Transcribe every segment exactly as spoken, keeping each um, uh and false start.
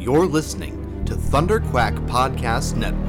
You're listening to Thunderquack Podcast Network.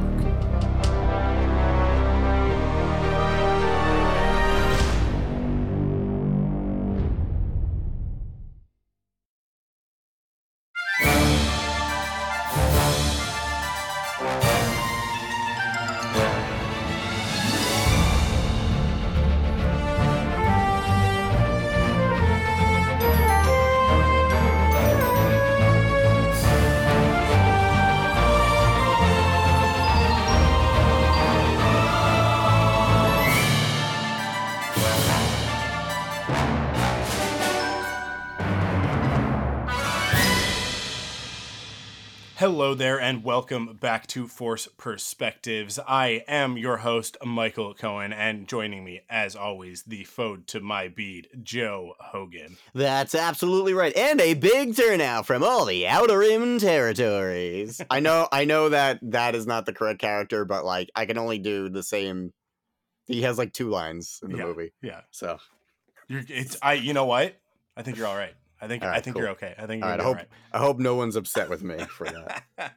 Hello there, and welcome back to Force Perspectives. I am your host, Michael Cohen, and joining me, as always, the foe to my bead, Joe Hogan. That's absolutely right, and a big turnout from all the Outer Rim territories. I know, I know that that is not the correct character, but like I can only do the same. He has like two lines in the yeah, movie, yeah. So You're, it's I. You know what? I think you're all right. I think right, I think cool. you're okay. I think you're all right. I all hope right. I hope no one's upset with me for that.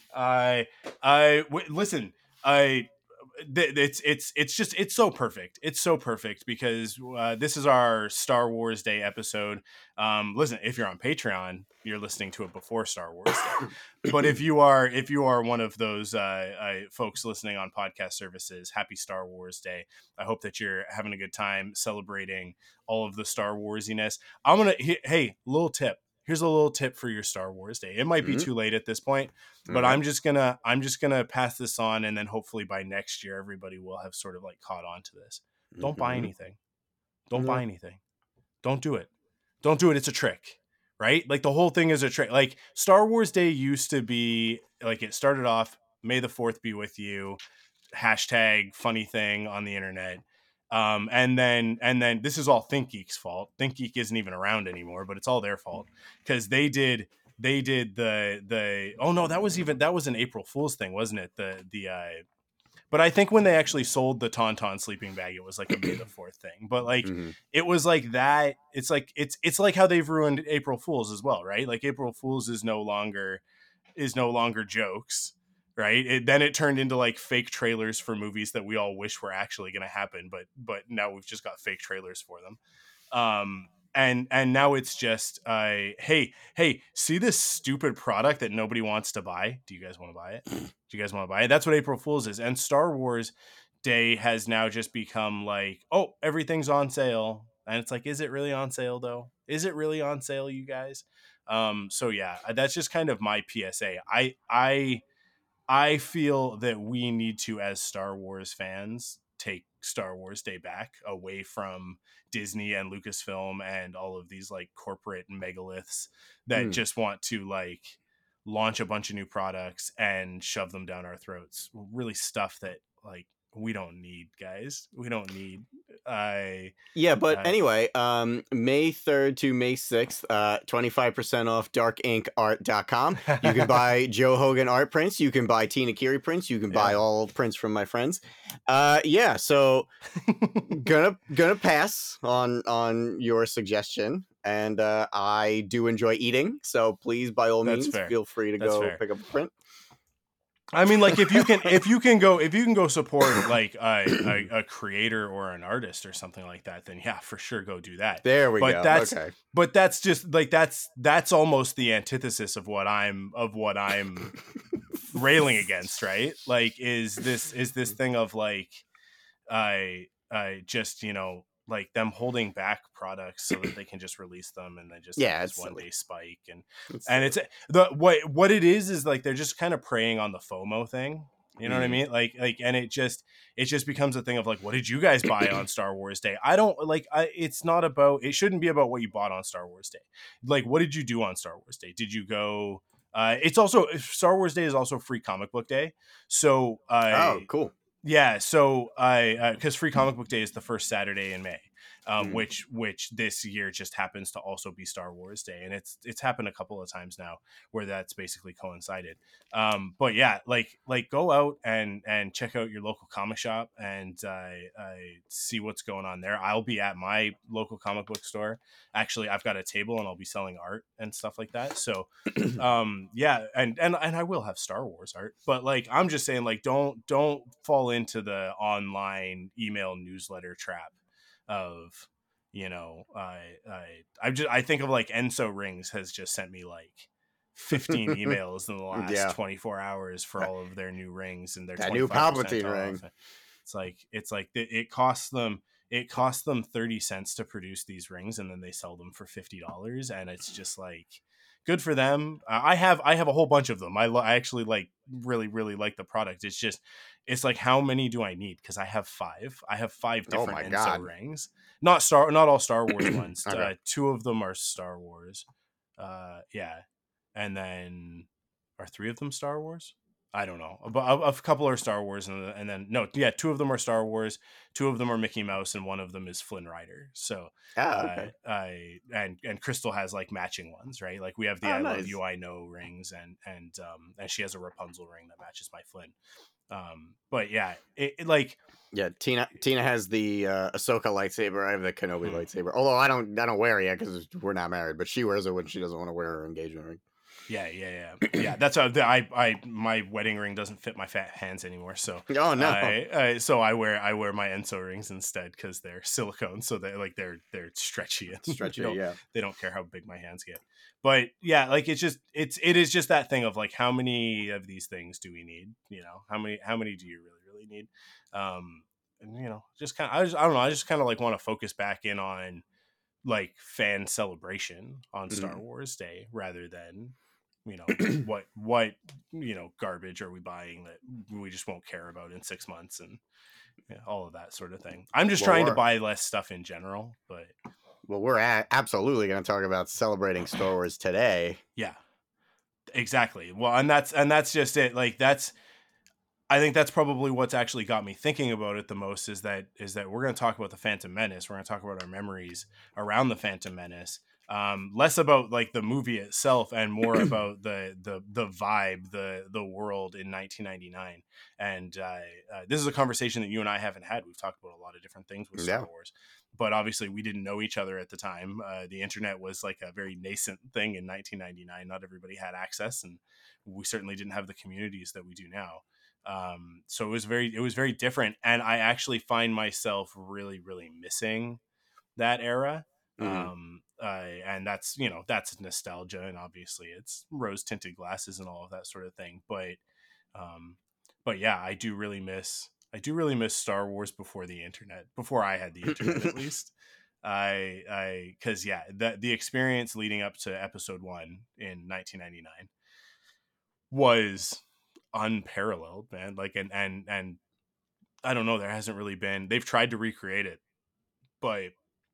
I I w- listen. I th- it's it's it's just it's so perfect. It's so perfect because uh, this is our Star Wars Day episode. Um, listen, if you're on Patreon, you're listening to it before Star Wars Day. But if you are if you are one of those uh, uh, folks listening on podcast services, happy Star Wars Day. I hope that you're having a good time celebrating all of the Star Warsiness. I'm gonna hey, little tip. Here's a little tip for your Star Wars Day. It might be Mhm. too late at this point, but Okay. I'm just gonna I'm just gonna pass this on, and then hopefully by next year everybody will have sort of like caught on to this. Don't buy Mhm. anything. Don't No. buy anything. Don't do it. Don't do it. It's a trick, right? Like the whole thing is a trick. Like Star Wars Day used to be like it started off, May the fourth be with you, hashtag funny thing on the internet. Um, and then and then this is all ThinkGeek's fault. ThinkGeek isn't even around anymore, but it's all their fault because they did they did the the oh no that was even that was an April Fool's thing, wasn't it? The the uh, but I think when they actually sold the Tauntaun sleeping bag, it was like a May the fourth thing. But like Mhm. it was like that. It's like it's it's like how they've ruined April Fools as well, right? Like April Fools is no longer is no longer jokes, right? It, then it turned into like fake trailers for movies that we all wish were actually going to happen, but but now we've just got fake trailers for them. Um, and and now it's just uh, hey hey, see this stupid product that nobody wants to buy? Do you guys want to buy it? Do you guys want to buy it? That's what April Fool's is. And Star Wars Day has now just become like, oh, everything's on sale. And it's like, is it really on sale though? Is it really on sale, you guys? Um, so yeah, that's just kind of my P S A. I I I feel that we need to, as Star Wars fans, take Star Wars Day back away from Disney and Lucasfilm and all of these like corporate megaliths that Mm. just want to like launch a bunch of new products and shove them down our throats. Really stuff that like we don't need, guys. We don't need. I Yeah, but uh, anyway, um, May third to May sixth, uh, twenty-five percent off dark ink art dot com. You can buy Joe Hogan art prints. You can buy Tina Kiri prints. You can buy Yeah. all prints from my friends. Uh, yeah, so gonna gonna pass on on your suggestion, and uh, I do enjoy eating. So please, by all That's means, fair. feel free to That's go fair. pick up a print. I mean, like if you can, if you can go, if you can go support like a, a, a creator or an artist or something like that, then yeah, for sure, go do that. There we but go. That's, okay. But that's just like that's that's almost the antithesis of what I'm of what I'm railing against, right? Like, is this is this thing of like, I I just you know like them holding back products so that they can just release them and then just Yeah, have it's this one silly. day spike and It's and silly. it's the what what it is is like they're just kind of preying on the FOMO thing. You know what I Mhm. mean? Like like and it just it just becomes a thing of like, what did you guys buy on Star Wars Day? I don't like I it's not about it shouldn't be about what you bought on Star Wars Day. Like, what did you do on Star Wars Day? Did you go uh it's also Star Wars Day is also free comic book day. So I Oh, cool. yeah, so I because Free Comic Book Day is the first Saturday in May. um, Mm. which which this year just happens to also be Star Wars Day, and it's it's happened a couple of times now where that's basically coincided. Um, but yeah, like like go out and and check out your local comic shop and uh, uh, see what's going on there. I'll be at my local comic book store. Actually, I've got a table and I'll be selling art and stuff like that. So um yeah, and and and I will have Star Wars art, but like I'm just saying, like don't don't fall into the online email newsletter trap of, you know, I I I just I think of like Enso Rings has just sent me like fifteen emails in the last Yeah. twenty-four hours for all of their new rings and their That new twenty-five percent Palpatine off. ring. It's like it's like it, it costs them it costs them thirty cents to produce these rings, and then they sell them for fifty dollars, and it's just like good for them. Uh, I have I have a whole bunch of them. I, lo- I actually like really really like the product. It's just it's like how many do I need? Because I have five. I have five Oh different my Enso God. rings. Not star not all Star Wars ones. Okay. Uh, two of them are Star Wars. Uh, yeah, and then are three of them Star Wars? I don't know, but a, a couple are Star Wars, and, and then no, yeah, two of them are Star Wars, two of them are Mickey Mouse, and one of them is Flynn Rider. So, Ah, uh, okay. I and and Crystal has like matching ones, right? Like we have the Oh, I nice. Love You, I Know rings, and and um and she has a Rapunzel ring that matches my Flynn. Um, but yeah, it, it like Yeah, Tina Tina has the uh, Ahsoka lightsaber. I have the Kenobi hmm. lightsaber. Although I don't I don't wear it yet because we're not married. But she wears it when she doesn't want to wear her engagement ring. Yeah, yeah, yeah, yeah. That's how I, I, my wedding ring doesn't fit my fat hands anymore. So, Oh no. I, I so I wear, I wear my Enso rings instead because they're silicone, so they're like they're they're stretchy and Stretchy, they don't, yeah. they don't care how big my hands get. But yeah, like it's just it's it is just that thing of like how many of these things do we need? You know, how many how many do you really really need? Um, and you know, just kind of I just I don't know. I just kind of like want to focus back in on like fan celebration on Star Mhm. Wars Day rather than, you know, what what you know garbage are we buying that we just won't care about in six months and yeah, all of that sort of thing. I'm just Well, trying to we're buy less stuff in general, but well we're a- absolutely going to talk about celebrating Star Wars today. yeah, exactly. Well, and that's and that's just it. Like that's I think that's probably what's actually got me thinking about it the most is that is that we're going to talk about the Phantom Menace. We're going to talk about our memories around the Phantom Menace. Um, less about like the movie itself and more about the the the vibe, the the world in nineteen ninety-nine. And uh, uh, this is a conversation that you and I haven't had. We've talked about a lot of different things with Star Yeah. Wars, but obviously we didn't know each other at the time. Uh, the internet was like a very nascent thing in nineteen ninety-nine. Not everybody had access, and we certainly didn't have the communities that we do now. Um, so it was very it was very different, and I actually find myself really really missing that era. Mhm. Um, uh, and that's you know that's nostalgia, and obviously it's rose tinted glasses and all of that sort of thing. But um, but yeah, I do really miss I do really miss Star Wars before the internet, before I had the internet at least. I I because yeah, the the experience leading up to Episode One in nineteen ninety-nine was unparalleled, man. Like and and and I don't know, there hasn't really been. They've tried to recreate it, but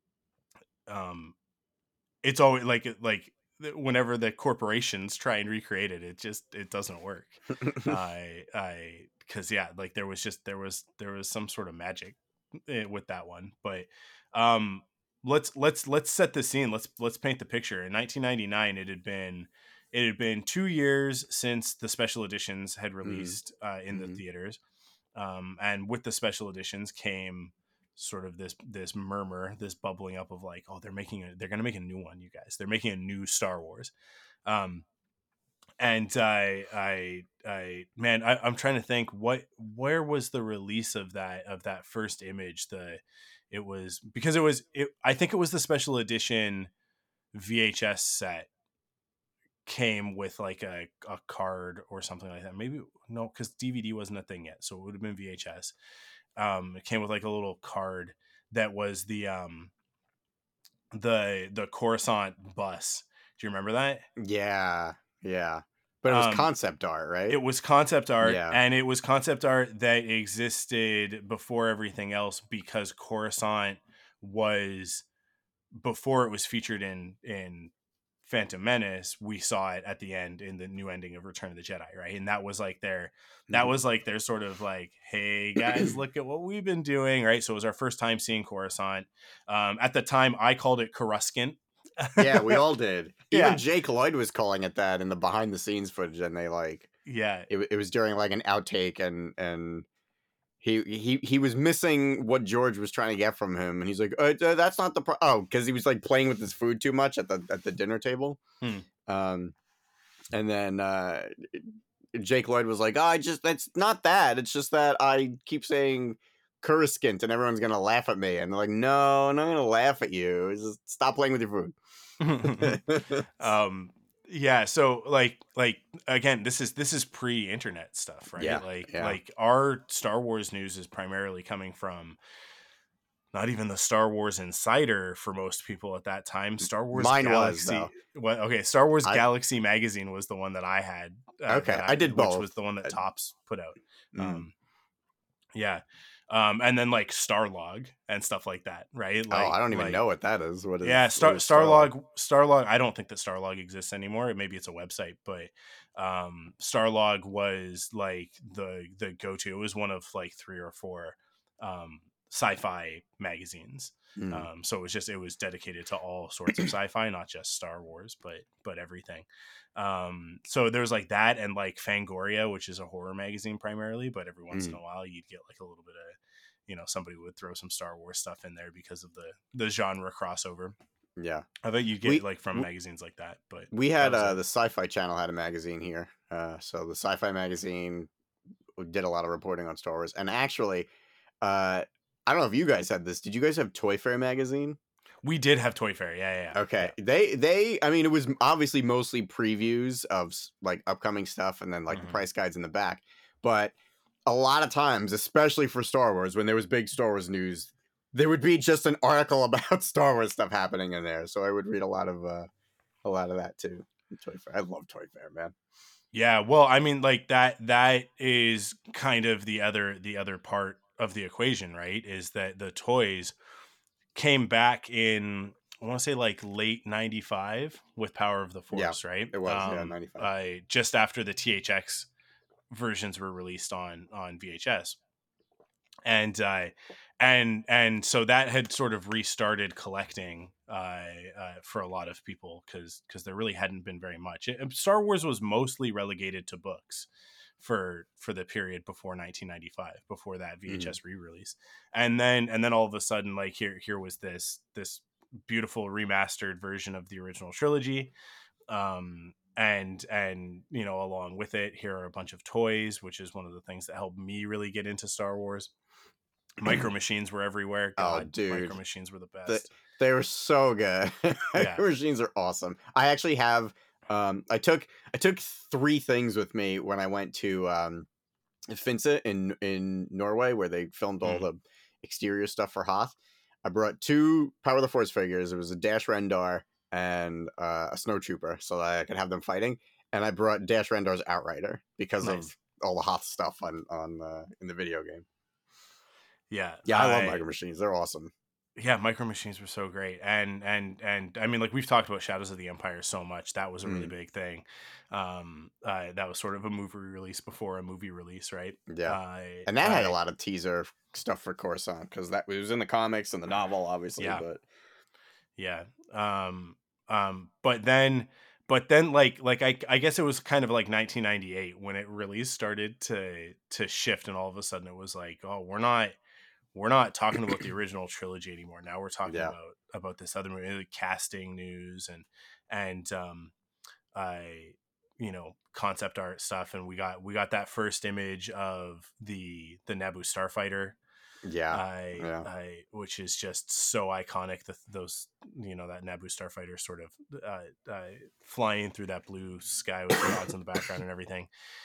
um, it's always like like whenever the corporations try and recreate it, it just it doesn't work. I I because yeah, like there was just there was there was some sort of magic with that one, but um, let's let's let's set the scene. Let's let's paint the picture. In nineteen ninety-nine, it had been it had been two years since the special editions had Mhm. released uh, in the Mhm. theaters, um, and with the special editions came sort of this this murmur, this bubbling up of like, oh, they're making a they're gonna make a new one, you guys. They're making a new Star Wars. Um, and I I I man, I, I'm trying to think what where was the release of that of that first image. The it was because it was it, I think it was the special edition V H S set came with like a, a card or something like that. Maybe no, because D V D wasn't a thing yet, so it would have been V H S. Um, it came with like a little card that was the um the the Coruscant bus. Do you remember that? Yeah. Yeah. But it was Um, concept art, right? it was concept art, Yeah. and it was concept art that existed before everything else because Coruscant was before it was featured in in Phantom Menace, we saw it at the end in the new ending of Return of the Jedi, right? And that was like their that Mhm. was like their sort of like, hey guys, look at what we've been doing, right? So it was our first time seeing Coruscant. Um, at the time, I called it Coruscant. Yeah, we all did. Even Yeah, Jake Lloyd was calling it that in the behind the scenes footage, and they like yeah, it. It was during like an outtake, and and he he he was missing what George was trying to get from him, and he's like, uh, th- "That's not the pro-. Oh, because he was like playing with his food too much at the at the dinner table." hmm. Um, and then uh, Jake Lloyd was like, oh, "I just that's not that. It's just that I keep saying." Coruscant, and everyone's gonna laugh at me, and they're like, "No, I'm not gonna laugh at you. Just stop playing with your food." um, yeah. So like like again, this is this is pre-internet stuff, right? Yeah, Like yeah. like our Star Wars news is primarily coming from not even the Star Wars Insider for most people at that time. Star Wars Mine was Galaxy. though. What? Okay, Star Wars I Galaxy magazine was the one that I had. Uh, okay. that I, I did which both. was the one that Uh, Topps put out. mm. Um, yeah, um, and then like Starlog and stuff like that, right? Oh, Like, I don't even like know what that is. What is? yeah, What Star is Starlog? Starlog. Starlog. I don't think that Starlog exists anymore. Maybe it's a website, but um, Starlog was like the the go to. It was one of like three or four um, sci-fi magazines. Mm. Um, so it was just it was dedicated to all sorts of sci-fi, not just Star Wars, but but everything. Um, so there's like that, and like Fangoria, which is a horror magazine primarily, but every once in Mm. a while you'd get like a little bit of, you know, somebody would throw some Star Wars stuff in there because of the the genre crossover. Yeah, I bet you get we like from w- magazines like that, but we that had was uh, it. the Sci-Fi Channel had a magazine here. Uh, so the Sci-Fi magazine did a lot of reporting on Star Wars, and actually, uh, I don't know if you guys had this. Did you guys have Toy Fair magazine? We did have Toy Fair, yeah, yeah, yeah. Okay. They they I mean it was obviously mostly previews of s- like upcoming stuff and then like the Mhm. price guides in the back. But a lot of times, especially for Star Wars, when there was big Star Wars news, there would be just an article about Star Wars stuff happening in there. So I would read a lot of uh a lot of that too. Toy Fair. I love Toy Fair, man. Yeah, well, I mean, like that that is kind of the other the other part of the equation, right? Is that the toys came back in, I want to say like late ninety-five with Power of the Yeah, Force, right? it was, yeah, Um ninety-five. I just after the T H X versions were released on on V H S. And uh and and so that had sort of restarted collecting uh, uh for a lot of people, because because there really hadn't been very much. It, Star Wars was mostly relegated to books for for the period before nineteen ninety-five, before that Mhm. V H S re-release. And then and then all of a sudden, like here here was this this beautiful remastered version of the original trilogy. um and and you know, along with it, here are a bunch of toys, which is one of the things that helped me really get into Star Wars. Micro Machines were everywhere. Oh, God, dude. Micro Machines were the The, best. they were so good. Yeah. Machines are awesome. I actually have um I took I took three things with me when I went to um Finse in in Norway, where they filmed all Mm. the exterior stuff for Hoth. I brought two Power of the Force figures. It was a Dash Rendar and uh, a Snowtrooper, so that I could have them fighting. And I brought Dash Rendar's Outrider because Nice. of all the Hoth stuff on on uh, in the video game. Yeah. Yeah, I love I- Micro Machines. They're awesome. yeah, Micro Machines were so great. And and and I mean, like, we've talked about Shadows of the Empire so much. That was a really Mm. big thing. Um, uh, that was sort of a movie release before a movie release, right? Yeah, Uh, and that had a I- lot of teaser stuff for Coruscant because that was in the comics and the novel, obviously. Yeah. But Yeah. Um, um, but then, but then, like, like I, I guess it was kind of like nineteen ninety-eight when it really started to to shift, and all of a sudden it was like, oh, we're not, we're not talking about the original trilogy anymore. Now we're talking Yeah. about about this other movie, like casting news and and um, I, you know, concept art stuff, and we got we got that first image of the the Naboo starfighter. yeah, I, yeah. I, which is just so iconic. The, those, you know, that Naboo starfighter sort of uh, uh, flying through that blue sky with clouds in the background and everything.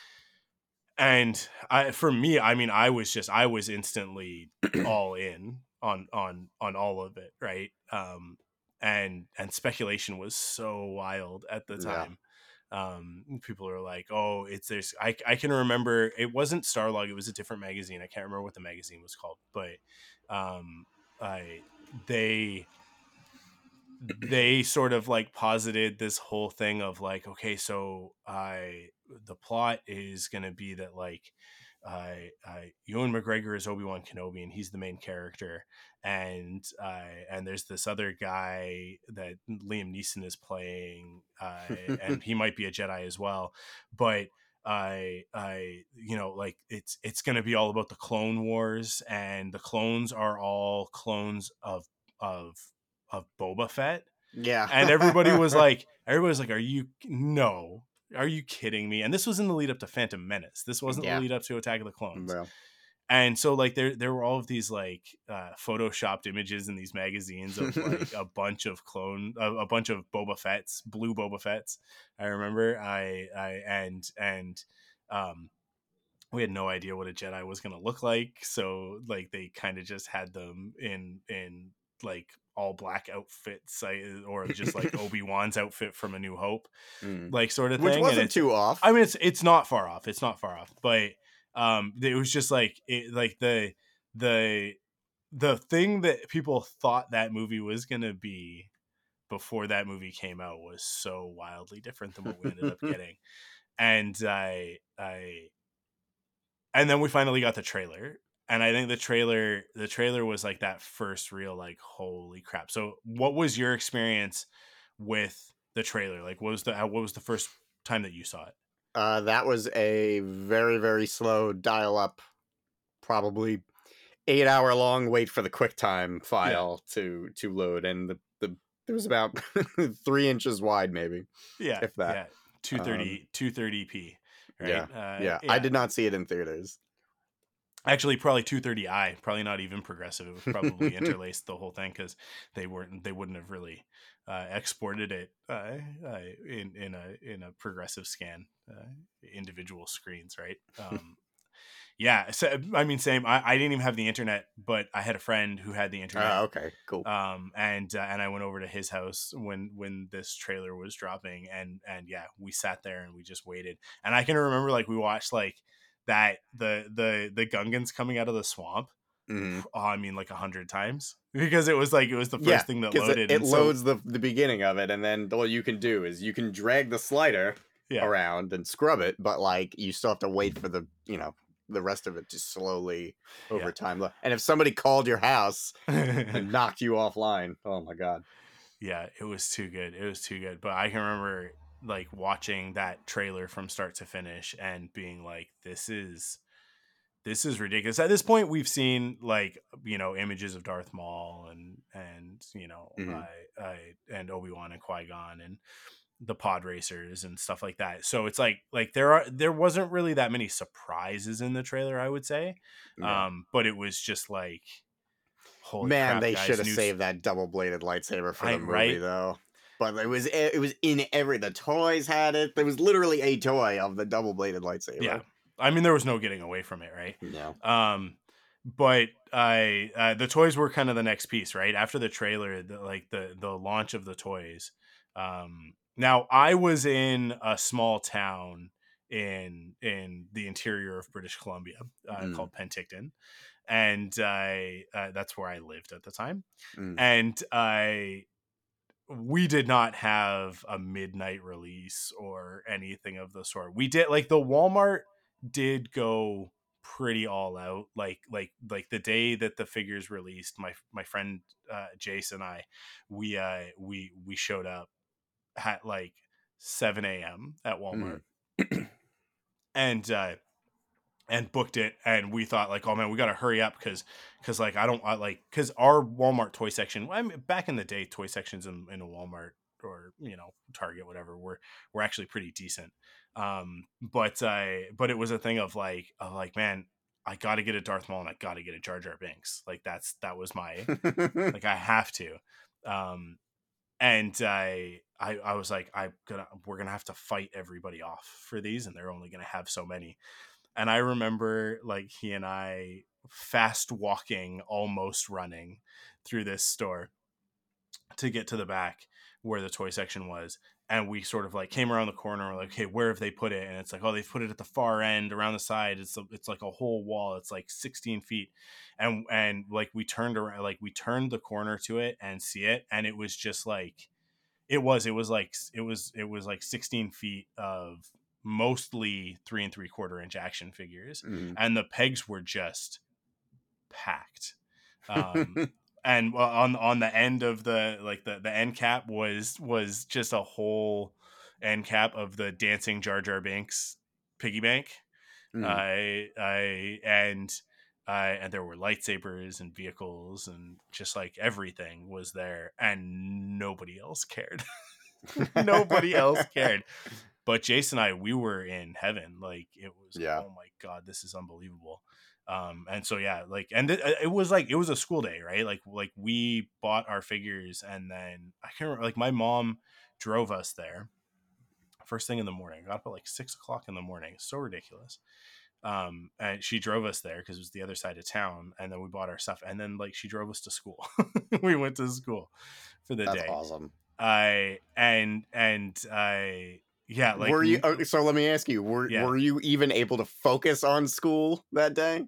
And I, for me, I mean, I was just, I was instantly all in on on on all of it, right? Um, and and speculation was so wild at the Yeah. time. Um, people are like, oh, it's there's I, I can remember it wasn't Starlog, it was a different magazine. I can't remember what the magazine was called, but um I they they sort of like posited this whole thing of like, okay, so I the plot is gonna be that like I I Ewan McGregor is Obi-Wan Kenobi and he's the main character, and uh, and there's this other guy that Liam Neeson is playing, uh, and he might be a Jedi as well, but I I you know like it's it's gonna be all about the Clone Wars, and the clones are all clones of of of Boba Fett, Yeah. and everybody was like, everybody was like, "Are you no? Are you kidding me?" And this was in the lead up to Phantom Menace. This wasn't the Yeah. lead up to Attack of the Clones. Well, And so like there there were all of these like uh, photoshopped images in these magazines of like a bunch of clone a, a bunch of Boba Fett's, blue Boba Fett's. I remember I I and and um we had no idea what a Jedi was going to look like, so like they kind of just had them in in like all black outfits, or just like Obi-Wan's outfit from A New Hope, mm. like sort of Which thing. wasn't And it's, too off. I mean, it's it's not far off. It's not far off, but um, it was just like it, like the the the thing that people thought that movie was going to be before that movie came out was so wildly different than what we ended up getting. And I I and then we finally got the trailer, and I think the trailer the trailer was like that first real like holy crap. So what was your experience with the trailer? Like what was the what was the first time that you saw it? Uh, that was a very, very slow dial up, probably eight hour long wait for the QuickTime file yeah. to to load, and the, the it was about three inches wide, maybe. Yeah, if that. Yeah, two thirty um, two thirty p. Right? Yeah, uh, yeah, yeah. I did not see it in theaters. Actually, probably two thirty i, probably not even progressive. It was probably interlaced the whole thing, because they weren't they wouldn't have really uh, exported it uh, uh, in in a in a progressive scan, uh, individual screens, right? Um, yeah, so I mean, same. I, I didn't even have the internet, but I had a friend who had the internet. Oh, okay, cool. Um, and uh, and I went over to his house when when this trailer was dropping, and and yeah, we sat there and we just waited. And I can remember like we watched like. that the the the Gungans coming out of the swamp, mm-hmm. oh, I mean like a hundred times, because it was like it was the first yeah, thing that loaded. It, it loads so, the the beginning of it, and then all you can do is you can drag the slider yeah. around and scrub it, but like you still have to wait for the you know the rest of it to slowly over yeah. time. And if somebody called your house and knocked you offline, oh my god. Yeah, it was too good. It was too good. But I can remember like watching that trailer from start to finish and being like, this is this is ridiculous. At this point we've seen like, you know, images of Darth Maul and and you know mm-hmm. I, I and Obi-Wan and Qui-Gon and the pod racers and stuff like that. So it's like like there are there wasn't really that many surprises in the trailer, I would say. Yeah. Um but it was just like, holy man, crap, they guys, should have new... saved that double-bladed lightsaber for the I, movie right? though. But it was it was in every the toys had it. There was literally a toy of the double-bladed lightsaber. Yeah, I mean there was no getting away from it, right? No. Um, but I uh, the toys were kind of the next piece, right? After the trailer, the, like the the launch of the toys. Um, now I was in a small town in in the interior of British Columbia uh, mm. called Penticton. And I uh, that's where I lived at the time. Mm. And I we did not have a midnight release or anything of the sort. We did like the Walmart did go pretty all out. Like like like the day that the figures released, my my friend uh, Jason and I, we uh we we showed up at like seven a.m. at Walmart. Mm. and uh and booked it, and we thought like, oh man, we got to hurry up because because like I don't I, like because our Walmart toy section, I mean, back in the day, toy sections in, in a Walmart or you know Target, whatever, were were actually pretty decent. Um, but I uh, but it was a thing of like of like man, I got to get a Darth Maul and I got to get a Jar Jar Binks. Like that's that was my like I have to. Um, and I, I I was like I gonna we're gonna have to fight everybody off for these, and they're only gonna have so many. And I remember like he and I fast walking, almost running through this store to get to the back where the toy section was. and we sort of like came around the corner. And we're like, okay, where have they put it? And it's like, oh, they've put it at the far end around the side. It's a, it's like a whole wall. It's like sixteen feet. And, and like we turned around, like we turned the corner to it and see it. And it was just like, it was, it was like, it was, it was like sixteen feet of mostly three and three quarter inch action figures. Mm. And the pegs were just packed. Um, and on on the end of the like the the end cap was was just a whole end cap of the dancing Jar Jar Binks piggy bank. Mm. I I and I and there were lightsabers and vehicles and just like everything was there, and nobody else cared. Nobody else cared. But Jason and I, we were in heaven. Like it was, yeah. Oh my God, this is unbelievable. Um, and so, yeah, like, and th- it was like, it was a school day, right? Like, like we bought our figures and then I can't remember, like my mom drove us there first thing in the morning. I got up at like six o'clock in the morning. It's so ridiculous. Um, and she drove us there because it was the other side of town. And then we bought our stuff. And then like she drove us to school. We went to school for the That's day. That's awesome. I, and, and I, yeah, like, were you, oh, so let me ask you, were, yeah. were you even able to focus on school that day?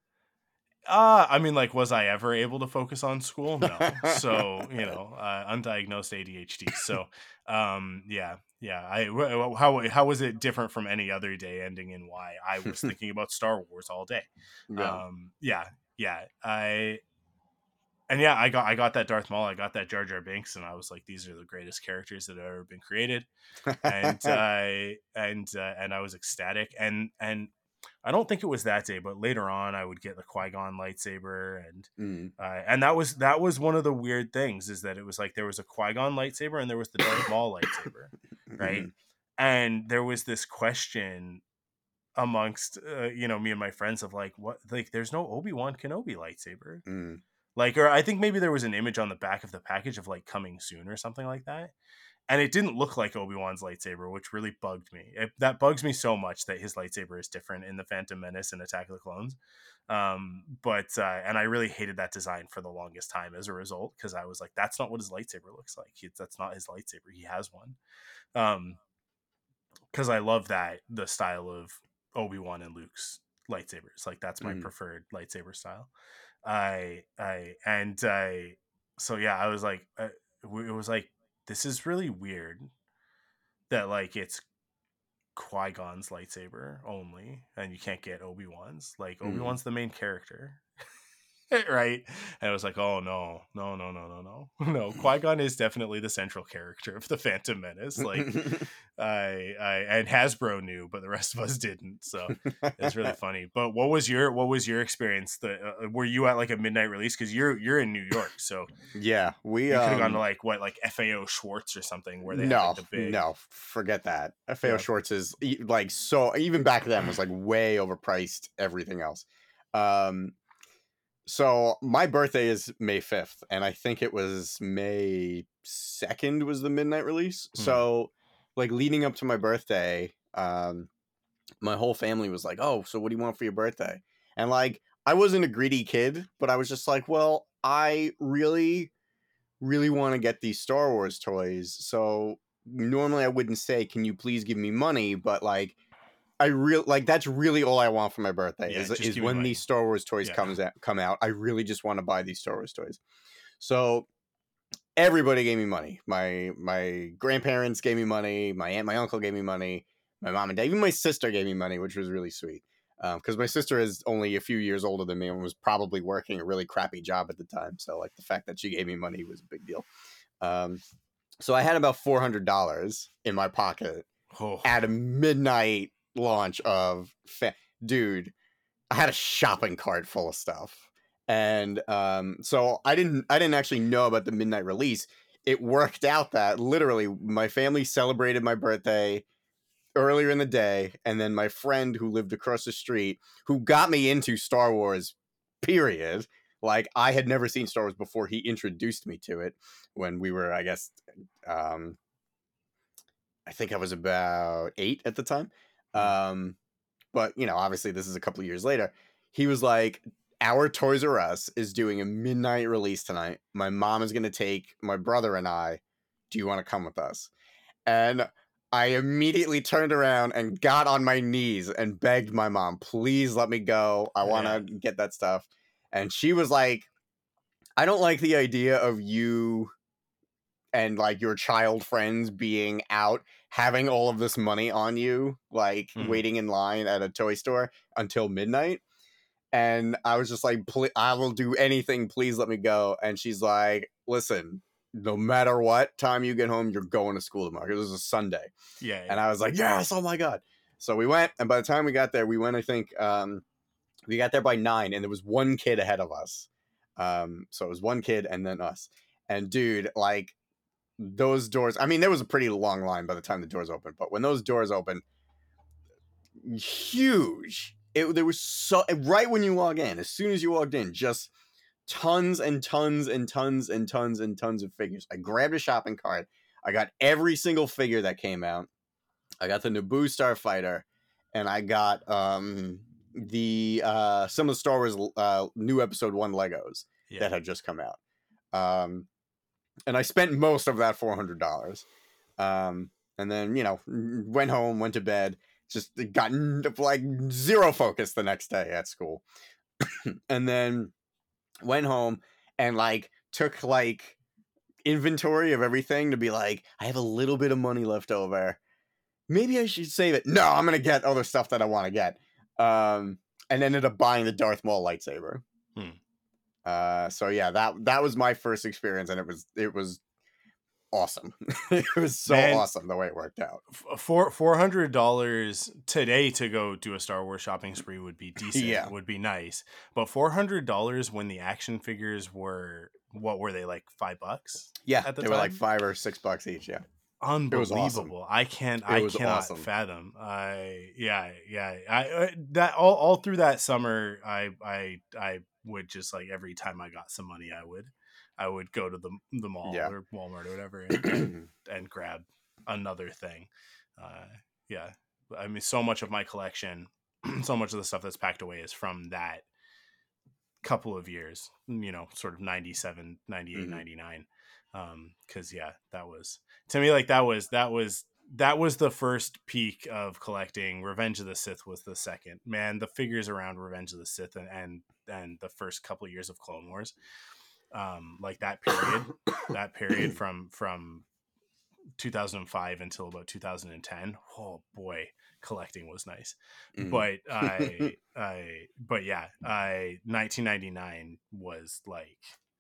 Uh, I mean, like, was I ever able to focus on school? No. So, you know, uh, undiagnosed A D H D. So, um, yeah, yeah. I, how, how was it different from any other day ending in Y? I was thinking about Star Wars all day. Yeah. Um, yeah, yeah. I, and yeah, I got, I got that Darth Maul. I got that Jar Jar Binks, and I was like, these are the greatest characters that have ever been created. And I, and, uh, and I was ecstatic. And, and, I don't think it was that day, but later on I would get the Qui-Gon lightsaber, and mm. uh, and that was that was one of the weird things, is that it was like there was a Qui-Gon lightsaber and there was the Darth Maul lightsaber, right? Mm. And there was this question amongst uh, you know, me and my friends of like, what, like there's no Obi-Wan Kenobi lightsaber, mm. like, or I think maybe there was an image on the back of the package of like coming soon or something like that. And it didn't look like Obi-Wan's lightsaber, which really bugged me. It, that bugs me so much that his lightsaber is different in The Phantom Menace and Attack of the Clones. Um, but, uh, and I really hated that design for the longest time as a result, because I was like, that's not what his lightsaber looks like. He, that's not his lightsaber. He has one. Um, because I love that, the style of Obi-Wan and Luke's lightsabers. Like, that's my mm. preferred lightsaber style. I, I, and I, so yeah, I was like, uh, it was like, this is really weird that like it's Qui-Gon's lightsaber only and you can't get Obi-Wan's. Like mm. Obi-Wan's the main character. Right? And I was like, oh no, no, no, no, no, no. No, Qui-Gon is definitely the central character of the Phantom Menace. Like I I and Hasbro knew, but the rest of us didn't. So it's really funny. But what was your what was your experience? The uh, were you at like a midnight release? Because you're you're in New York, so yeah, we you could have um, gone to like what like F A O Schwartz or something where they no had, like, the big... no forget that F A O yeah. Schwartz is like, so even back then was like way overpriced everything else. Um, so my birthday is May fifth, and I think it was May second was the midnight release. Hmm. So like leading up to my birthday, um, my whole family was like, oh, so what do you want for your birthday? And like, I wasn't a greedy kid, but I was just like, well, I really, really want to get these Star Wars toys. So normally I wouldn't say, can you please give me money? But like, I real like that's really all I want for my birthday, yeah, is, is when these Star Wars toys yeah. comes out, come out. I really just want to buy these Star Wars toys. So everybody gave me money. My my grandparents gave me money. My aunt, my uncle gave me money. My mom and dad, even my sister gave me money, which was really sweet. Because um, my sister is only a few years older than me and was probably working a really crappy job at the time. So like the fact that she gave me money was a big deal. Um, so I had about four hundred dollars in my pocket oh. at a midnight launch of fa- dude I had a shopping cart full of stuff, and um so I didn't I didn't actually know about the midnight release. It worked out that literally my family celebrated my birthday earlier in the day, and then my friend who lived across the street, who got me into Star Wars, period, like I had never seen Star Wars before, he introduced me to it when we were, I guess, um I think I was about eight at the time. Um, but you know, obviously this is a couple of years later. He was like, our Toys R Us is doing a midnight release tonight. My mom is going to take my brother and I. Do you want to come with us? And I immediately turned around and got on my knees and begged my mom, please let me go. I want to Yeah. get that stuff. And she was like, I don't like the idea of you and like your child friends being out having all of this money on you, like Mhm. waiting in line at a toy store until midnight. And I was just like, "Pl- I will do anything. Please let me go." And she's like, listen, no matter what time you get home, you're going to school tomorrow. It was a Sunday. Yeah, And yeah. I was like, yes, oh my God. So we went. And by the time we got there, we went, I think, um, we got there by nine. And there was one kid ahead of us. Um, so it was one kid and then us. And dude, like those doors, I mean, there was a pretty long line by the time the doors opened. But when those doors opened, huge. It there was so right when you log in, as soon as you walked in, just tons and tons and tons and tons and tons of figures. I grabbed a shopping cart. I got every single figure that came out. I got the Naboo Starfighter, and I got um the uh some of the Star Wars uh new episode one Legos Yeah. that had just come out. Um and I spent most of that four hundred dollars. Um and then, you know, went home, went to bed, just got like zero focus the next day at school. And then went home and like took like inventory of everything to be like, I have a little bit of money left over. Maybe I should save it. No, I'm gonna get other stuff that I want to get. Um, and ended up buying the Darth Maul lightsaber. Hmm. Uh, so yeah, that that was my first experience, and it was it was awesome. It was so Man, awesome the way it worked out. f- four four hundred dollars today to go do a Star Wars shopping spree would be decent. Yeah. Would be nice. But four hundred dollars when the action figures were what were they like five bucks? Yeah, At the they were like time? five or six bucks each. Yeah, was awesome. Unbelievable. I can't. It I was cannot awesome. fathom. I yeah yeah. I uh, that all all through that summer, I I I would just like every time I got some money, I would I would go to the the mall Yeah. or Walmart or whatever and, and, and grab another thing. Uh, yeah, I mean, so much of my collection, so much of the stuff that's packed away is from that couple of years. You know, sort of ninety-seven, ninety-eight, Mhm. ninety-nine. Um, because yeah, that was to me like that was that was that was the first peak of collecting. Revenge of the Sith was the second. Man, the figures around Revenge of the Sith and and, and the first couple of years of Clone Wars, um, like that period, that period from from two thousand five until about two thousand ten. Oh boy, collecting was nice. Mhm. But I I but yeah, I nineteen ninety-nine was like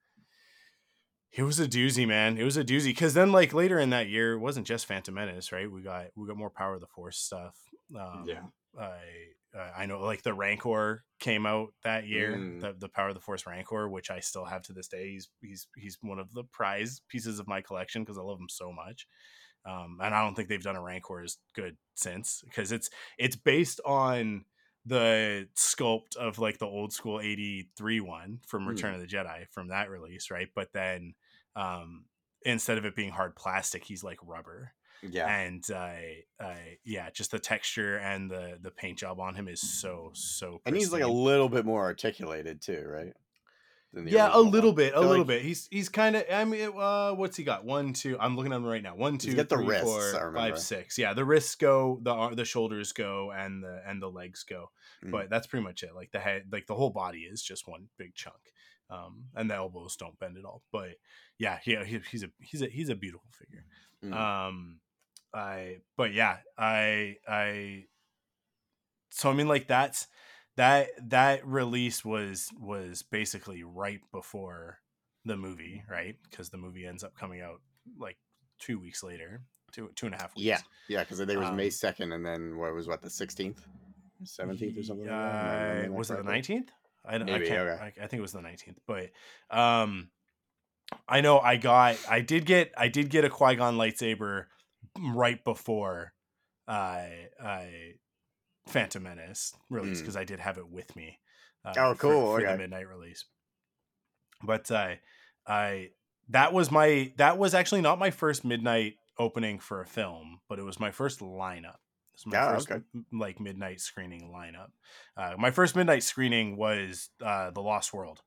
it was a doozy, man. It was a doozy because then, like later in that year, it wasn't just Phantom Menace, right? We got we got more Power of the Force stuff. Um, Yeah. I uh, I know, like the Rancor came out that year, Mm. the the Power of the Force Rancor, which I still have to this day. He's he's he's one of the prize pieces of my collection because I love him so much. Um, and I don't think they've done a Rancor as good since because it's it's based on the sculpt of like the old school eighty-three one from Return Mm. of the Jedi from that release, right? But then um instead of it being hard plastic, he's like rubber. Yeah. And I uh, uh, yeah, just the texture and the the paint job on him is so so And he's like a pristine. little bit more articulated too, right? Than the Yeah, a original little one. bit, I a feel little like bit. He's he's kind of. I mean, uh, what's he got? One, two. I'm looking at him right now. One, two, got the three, wrists, four, I five, remember. six. Yeah, the wrists go, the ar- the shoulders go, and the and the legs go. Mm. But that's pretty much it. Like the head, like the whole body is just one big chunk, um, and the elbows don't bend at all. But yeah, yeah, he, he's a he's a he's a beautiful figure. Mm. Um, I but yeah, I I. So I mean, like that's that that release was was basically right before the movie, right? Because the movie ends up coming out like two weeks later, two two and a half weeks. Yeah, yeah, because there was Um, May second, and then what was what the sixteenth, seventeenth, or something like that. Am I Uh, remembering that was it the correctly? nineteenth? I, don't- I Maybe, can't. okay. I, I think it was the nineteenth, but um, I know I got I did get I did get a Qui-Gon lightsaber right before I I Phantom Menace release Mm. because I did have it with me. Uh, Oh, for, cool. for the Okay. midnight release. But I, I that was my that was actually not my first midnight opening for a film, but it was my first lineup. It was my Oh, first okay. m- like midnight screening lineup. Uh, my first midnight screening was uh, the Lost World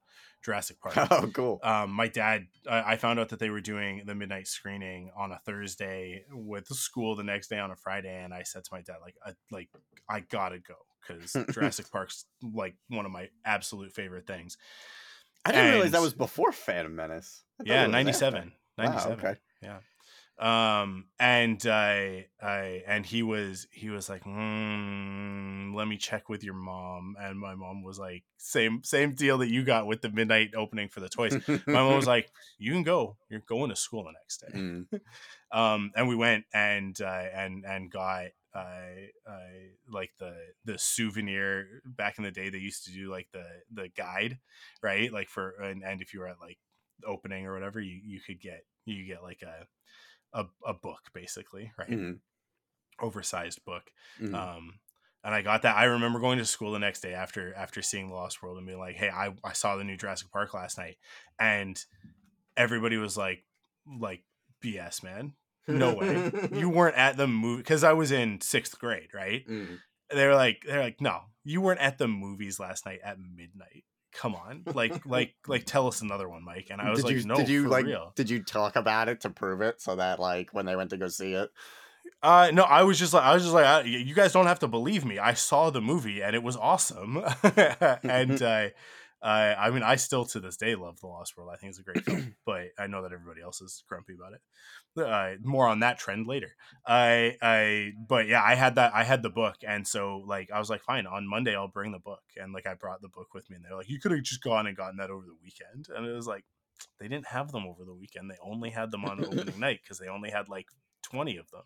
Jurassic Park. Oh, cool. Um, my dad, I, I found out that they were doing the midnight screening on a Thursday with school the next day on a Friday, and I said to my dad, like, I, like I gotta go because Jurassic Park's like one of my absolute favorite things. I didn't and, realize that was before Phantom Menace. Yeah, ninety-seven. ninety-seven. Wow, okay. Yeah. Um, and I, I, and he was, he was like, mm, let me check with your mom. And my mom was like, same, same deal that you got with the midnight opening for the toys. My mom was like, you can go, you're going to school the next day. Mm. um, and we went and, uh, and, and got, I, I like the, the souvenir back in the day. They used to do like the, the guide, right? Like for, and, and if you were at like opening or whatever, you, you could get, you get like a, A, a book basically, right? Mm-hmm. Oversized book. Mm-hmm. Um, and I got that. I remember going to school the next day after after seeing The Lost World and being like, hey, I, I saw the new Jurassic Park last night. And everybody was like, like, B S, man. No way. You weren't at the movie. Because I was in sixth grade, right? Mm-hmm. They were like, they're like, no, you weren't at the movies last night at midnight. Come on, like, like, like, tell us another one, Mike. And I was did like, you, no, did you for like, real. Did you talk about it to prove it so that like when they went to go see it? Uh, no, I was just like, I was just like, I, you guys don't have to believe me. I saw the movie and it was awesome. and uh, I, I mean, I still to this day love The Lost World. I think it's a great film, but I know that everybody else is grumpy about it. Uh, more on that trend later. I, I, but yeah, I had that, I had the book. And so like, I was like, fine, on Monday, I'll bring the book. And like, I brought the book with me and they're like, you could have just gone and gotten that over the weekend. And it was like, they didn't have them over the weekend. They only had them on opening night because they only had like twenty of them.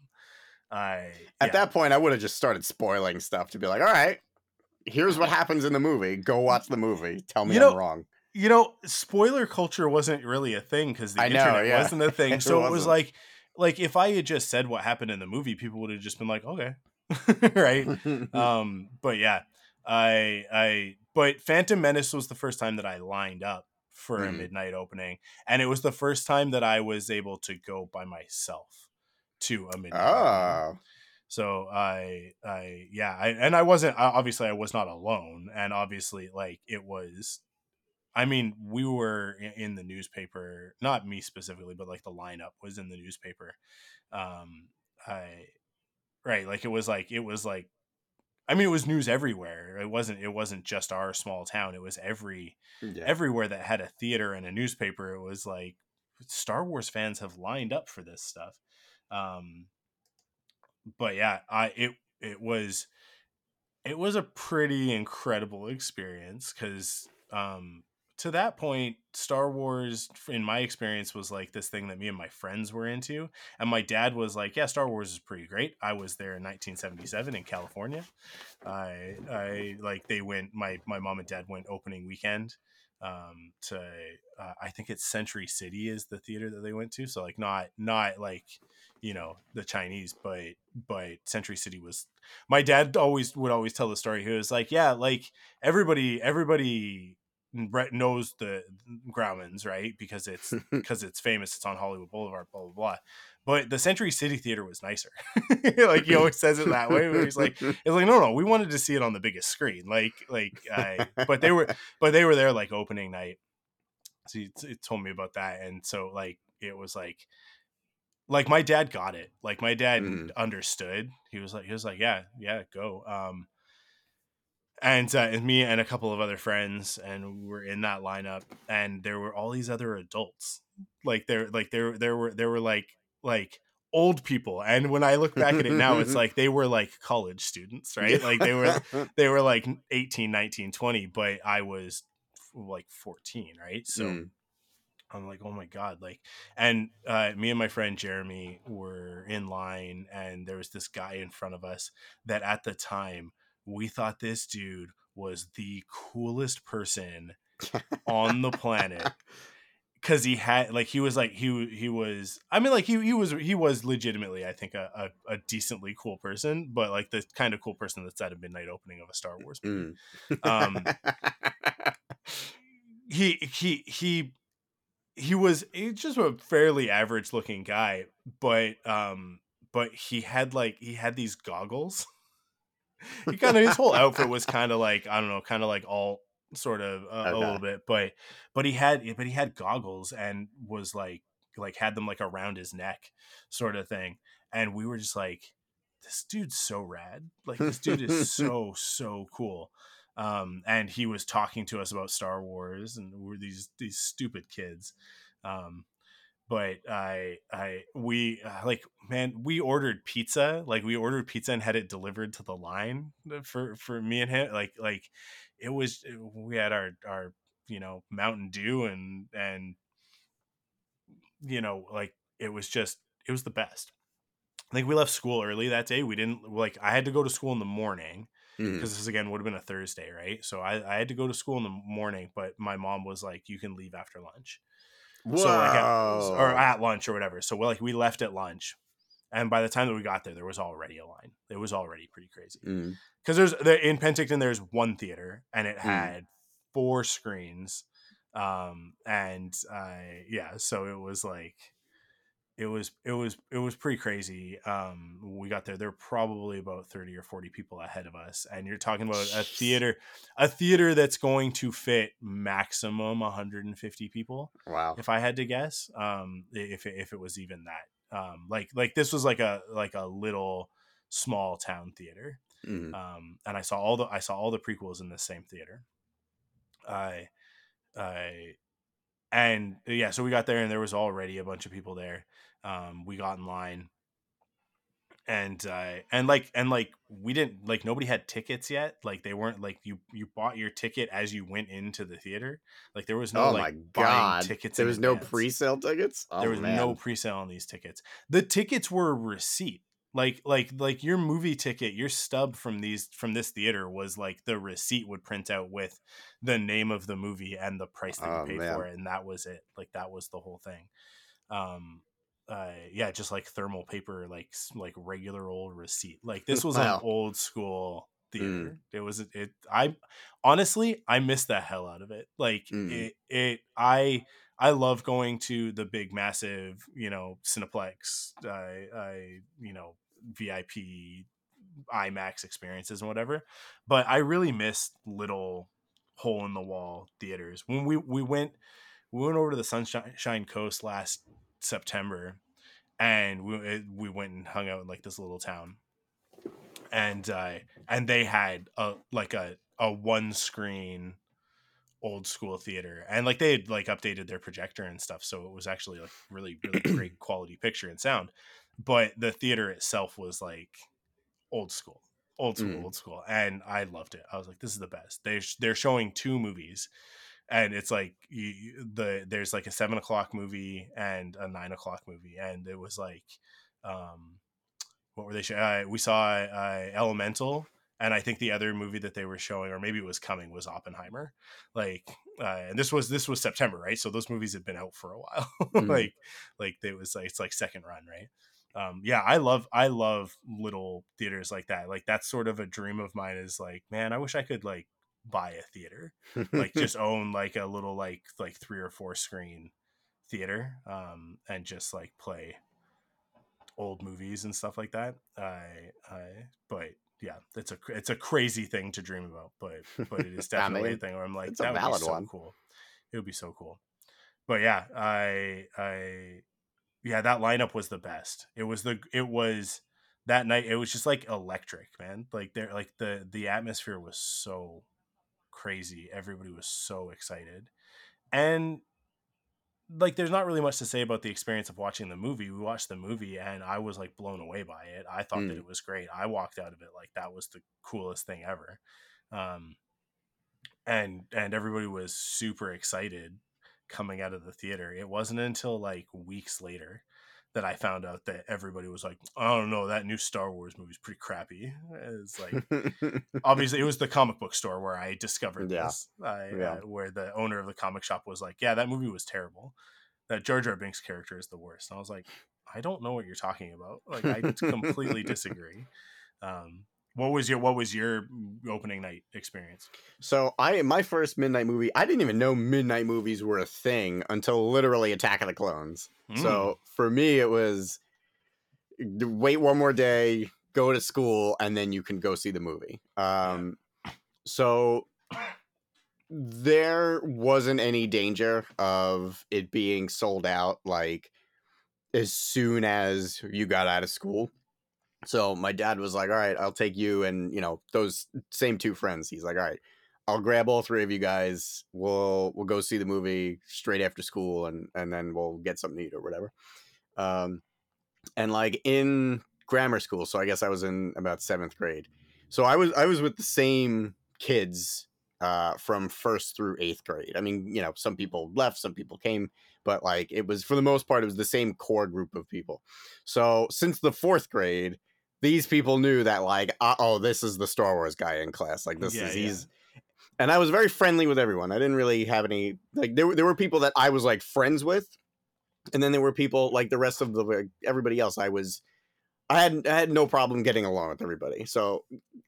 I, At yeah. that point, I would have just started spoiling stuff to be like, all right, here's what happens in the movie. Go watch the movie. Tell me You know, I'm wrong. You know, spoiler culture wasn't really a thing because the I know, internet yeah. wasn't a thing. It So it was wasn't. like, like if I had just said what happened in the movie, people would have just been like, okay, right. um, but yeah, I, I, but Phantom Menace was the first time that I lined up for a Mhm. midnight opening, and it was the first time that I was able to go by myself to a midnight opening. Oh. So I, I, yeah, I, and I wasn't, obviously I was not alone. And obviously like it was, I mean, we were in the newspaper, not me specifically, but like the lineup was in the newspaper. Um, I, right. Like it was like, it was like, I mean, it was news everywhere. It wasn't, it wasn't just our small town. It was every, Yeah. everywhere that had a theater and a newspaper. It was like Star Wars fans have lined up for this stuff. Um, but yeah, I, it, it was, it was a pretty incredible experience because, um, to that point, Star Wars, in my experience, was like this thing that me and my friends were into. And my dad was like, yeah, Star Wars is pretty great. I was there in nineteen seventy-seven in California. I, I like, they went, my, my mom and dad went opening weekend um, to, uh, I think it's Century City is the theater that they went to. So like, not, not like, you know, the Chinese, but, but Century City was, my dad always would always tell the story. He was like, yeah, like everybody, everybody, knows the Grauman's, right? Because it's because it's famous. It's on Hollywood Boulevard, blah blah blah. But the Century City Theater was nicer. Like he always says it that way. Where he's like, it's like, no, no, we wanted to see it on the biggest screen. Like, like, I, but they were, but they were there like opening night. So he, he told me about that, and so like it was like, like my dad got it. Like my dad Mhm. understood. He was like, he was like, yeah, yeah, go. Um, And, uh, and me and a couple of other friends, and we were in that lineup, and there were all these other adults. Like there, like there, there were, there were like, like old people. And when I look back at it now, it's like they were like college students, right? Like they were, they were like eighteen, nineteen, twenty, but I was like fourteen, right? So Mm. I'm like, oh my God. Like, and uh, me and my friend Jeremy were in line, and there was this guy in front of us that at the time we thought this dude was the coolest person on the planet. Cause he had like, he was like, he, he was, I mean, like he, he was, he was legitimately, I think a, a, a decently cool person, but like the kind of cool person that's at a midnight opening of a Star Wars movie. Mm. Um, he, he, he, he was he's just a fairly average looking guy, but um but he had like he had these goggles. He kind of his whole outfit was kind of like, I don't know, kind of like all sort of a, a Okay. little bit, but but he had but he had goggles and was like like had them like around his neck, sort of thing. And we were just like, this dude's so rad. Like this dude is so so cool. Um, and he was talking to us about Star Wars, and we're these these stupid kids. Um, but I I we uh, like man we ordered pizza like we ordered pizza and had it delivered to the line for for me and him like like it was we had our our you know Mountain Dew and and you know like it was just it was the best. I think we left school early that day. We didn't like I had to go to school in the morning Mhm. because this again would have been a Thursday, right? So I, I had to go to school in the morning, but my mom was like, you can leave after lunch. So like at, or Whoa. at lunch or whatever. So like we left at lunch, and by the time that we got there, there was already a line. It was already pretty crazy Mm. because there's there, in Penticton there's one theater and it Mm. had four screens, um, and uh, yeah, so it was like it was it was it was pretty crazy. Um, when we got there, there were probably about thirty or forty people ahead of us, and you're talking about a Jeez. theater, a theater that's going to fit maximum one hundred fifty people, Wow. if I had to guess. Um, if it, if it was even that, um, like like this was like a like a little small town theater, Mm. um, and I saw all the I saw all the prequels in the same theater. I I and yeah, so we got there and there was already a bunch of people there. Um, we got in line and uh and like and like we didn't like nobody had tickets yet. Like they weren't like you you bought your ticket as you went into the theater. Like there was no Oh like my buying god. tickets There in was no advance. pre-sale tickets? Oh There was no man. pre-sale on these tickets. The tickets were a receipt. Like like like your movie ticket, your stub from these from this theater was like the receipt would print out with the name of the movie and the price that you Oh paid for man. it, and that was it. Like that was the whole thing. Um uh yeah, just like thermal paper, like s- like regular old receipt. Like this was an Wow. old school Mm. theater. It was it I honestly I miss the hell out of it. Like Mm. it it I I love going to the big massive, you know, Cineplex, I I you know, V I P IMAX experiences and whatever. But I really miss little hole in the wall theaters. When we we went we went over to the Sunshine Coast last September, and we it, we went and hung out in like this little town, and uh, and they had a like a a one screen old school theater, and like they had like updated their projector and stuff, so it was actually like really really great quality picture and sound. But the theater itself was like old school, old school, Mm. old school, and I loved it. I was like, this is the best. They they're showing two movies and it's like you, the there's like a seven o'clock movie and a nine o'clock movie, and it was like, um, what were they showing? Uh, we saw uh, Elemental, and I think the other movie that they were showing, or maybe it was coming, was Oppenheimer. Like, uh, and this was this was September, right? So those movies had been out for a while. Mm. like, like it was like it's like second run, right? Um, yeah, I love I love little theaters like that. Like that's sort of a dream of mine. Is like, man, I wish I could like buy a theater, like just own like a little like like three or four screen theater, um, and just like play old movies and stuff like that. I, I, but yeah, it's a it's a crazy thing to dream about, but but it is I definitely a mean, thing where I'm like, it's a that would be valid so one. cool. It would be so cool. But yeah, I I yeah, that lineup was the best. It was the it was that night. It was just like electric, man. Like there, like the the atmosphere was so crazy. Everybody was so excited, and like there's not really much to say about the experience of watching the movie. We watched the movie and I was like blown away by it. I thought that Mm. it was great. I walked out of it like that was the coolest thing ever. Um and and everybody was super excited coming out of the theater. It wasn't until like weeks later that I found out that everybody was like, I don't know, that new Star Wars movie is pretty crappy. It's like obviously it was the comic book store where I discovered Yeah. this. I Yeah. uh, where the owner of the comic shop was like, yeah, that movie was terrible. That Jar Jar Binks character is the worst. And I was like, I don't know what you're talking about. Like, I completely disagree. Um, what was your what was your opening night experience? So I my first midnight movie, I didn't even know midnight movies were a thing until literally Attack of the Clones. Mm. So for me, it was wait one more day, go to school, and then you can go see the movie. Yeah. Um, so there wasn't any danger of it being sold out like as soon as you got out of school. So my dad was like, all right, I'll take you and, you know, those same two friends. He's like, all right, I'll grab all three of you guys. We'll we'll go see the movie straight after school, and and then we'll get something to eat or whatever. Um and like in grammar school, so I guess I was in about seventh grade. So I was I was with the same kids uh from first through eighth grade. I mean, you know, some people left, some people came, but like it was, for the most part, it was the same core group of people. So since the fourth grade, these people knew that like, uh, oh, this is the Star Wars guy in class. Like this Yeah, is yeah. he's and I was very friendly with everyone. I didn't really have any like there were there were people that I was like friends with, and then there were people like the rest of the like, everybody else. I was I had I had no problem getting along with everybody. So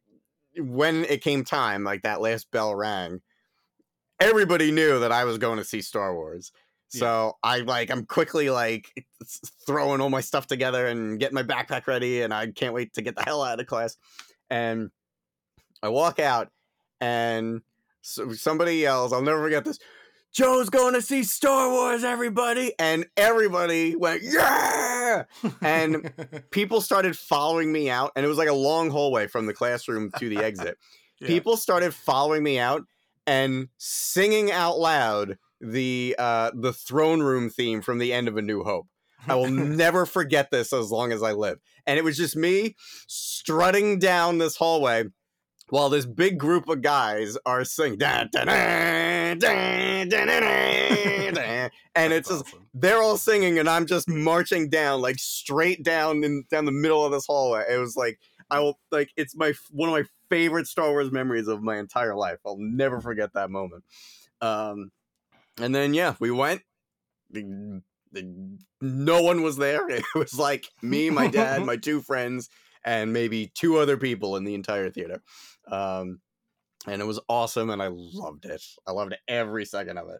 when it came time, like that last bell rang, everybody knew that I was going to see Star Wars. So yeah. I like I'm quickly like throwing all my stuff together and getting my backpack ready, and I can't wait to get the hell out of class. And I walk out, and so somebody yells, I'll never forget this, Joe's going to see Star Wars, everybody. And everybody went, yeah! And people started following me out, and it was like a long hallway from the classroom to the exit. Yeah. People started following me out and singing out loud the uh, the throne room theme from the end of A New Hope. I will never forget this as long as I live. And it was just me strutting down this hallway while this big group of guys are singing, da, da, da, da, da, da, da, and it's just awesome. They're all singing, and I'm just marching down, like straight down in down the middle of this hallway. It was like I will like it's my one of my favorite Star Wars memories of my entire life. I'll never forget that moment. Um, and then yeah, we went. The, the, no one was there. It was like me, my dad, my two friends, and maybe two other people in the entire theater. Um, and it was awesome, and I loved it. I loved every second of it.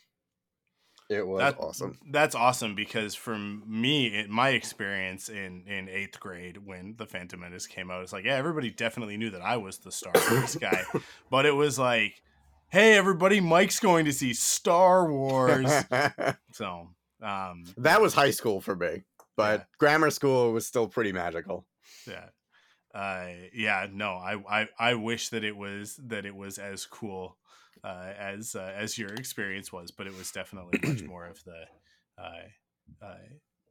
It was that, awesome. That's awesome, because for me, in my experience in, in eighth grade when The Phantom Menace came out, it's like, yeah, everybody definitely knew that I was the Star Wars guy. But it was like, hey, everybody, Mike's going to see Star Wars. So um, that was high school for me. But yeah. Grammar school was still pretty magical. Yeah. Uh, yeah, no, I, I, I wish that it was that it was as cool uh, as uh, as your experience was, but it was definitely much more of the uh, uh,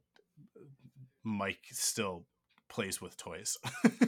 Mike still plays with toys.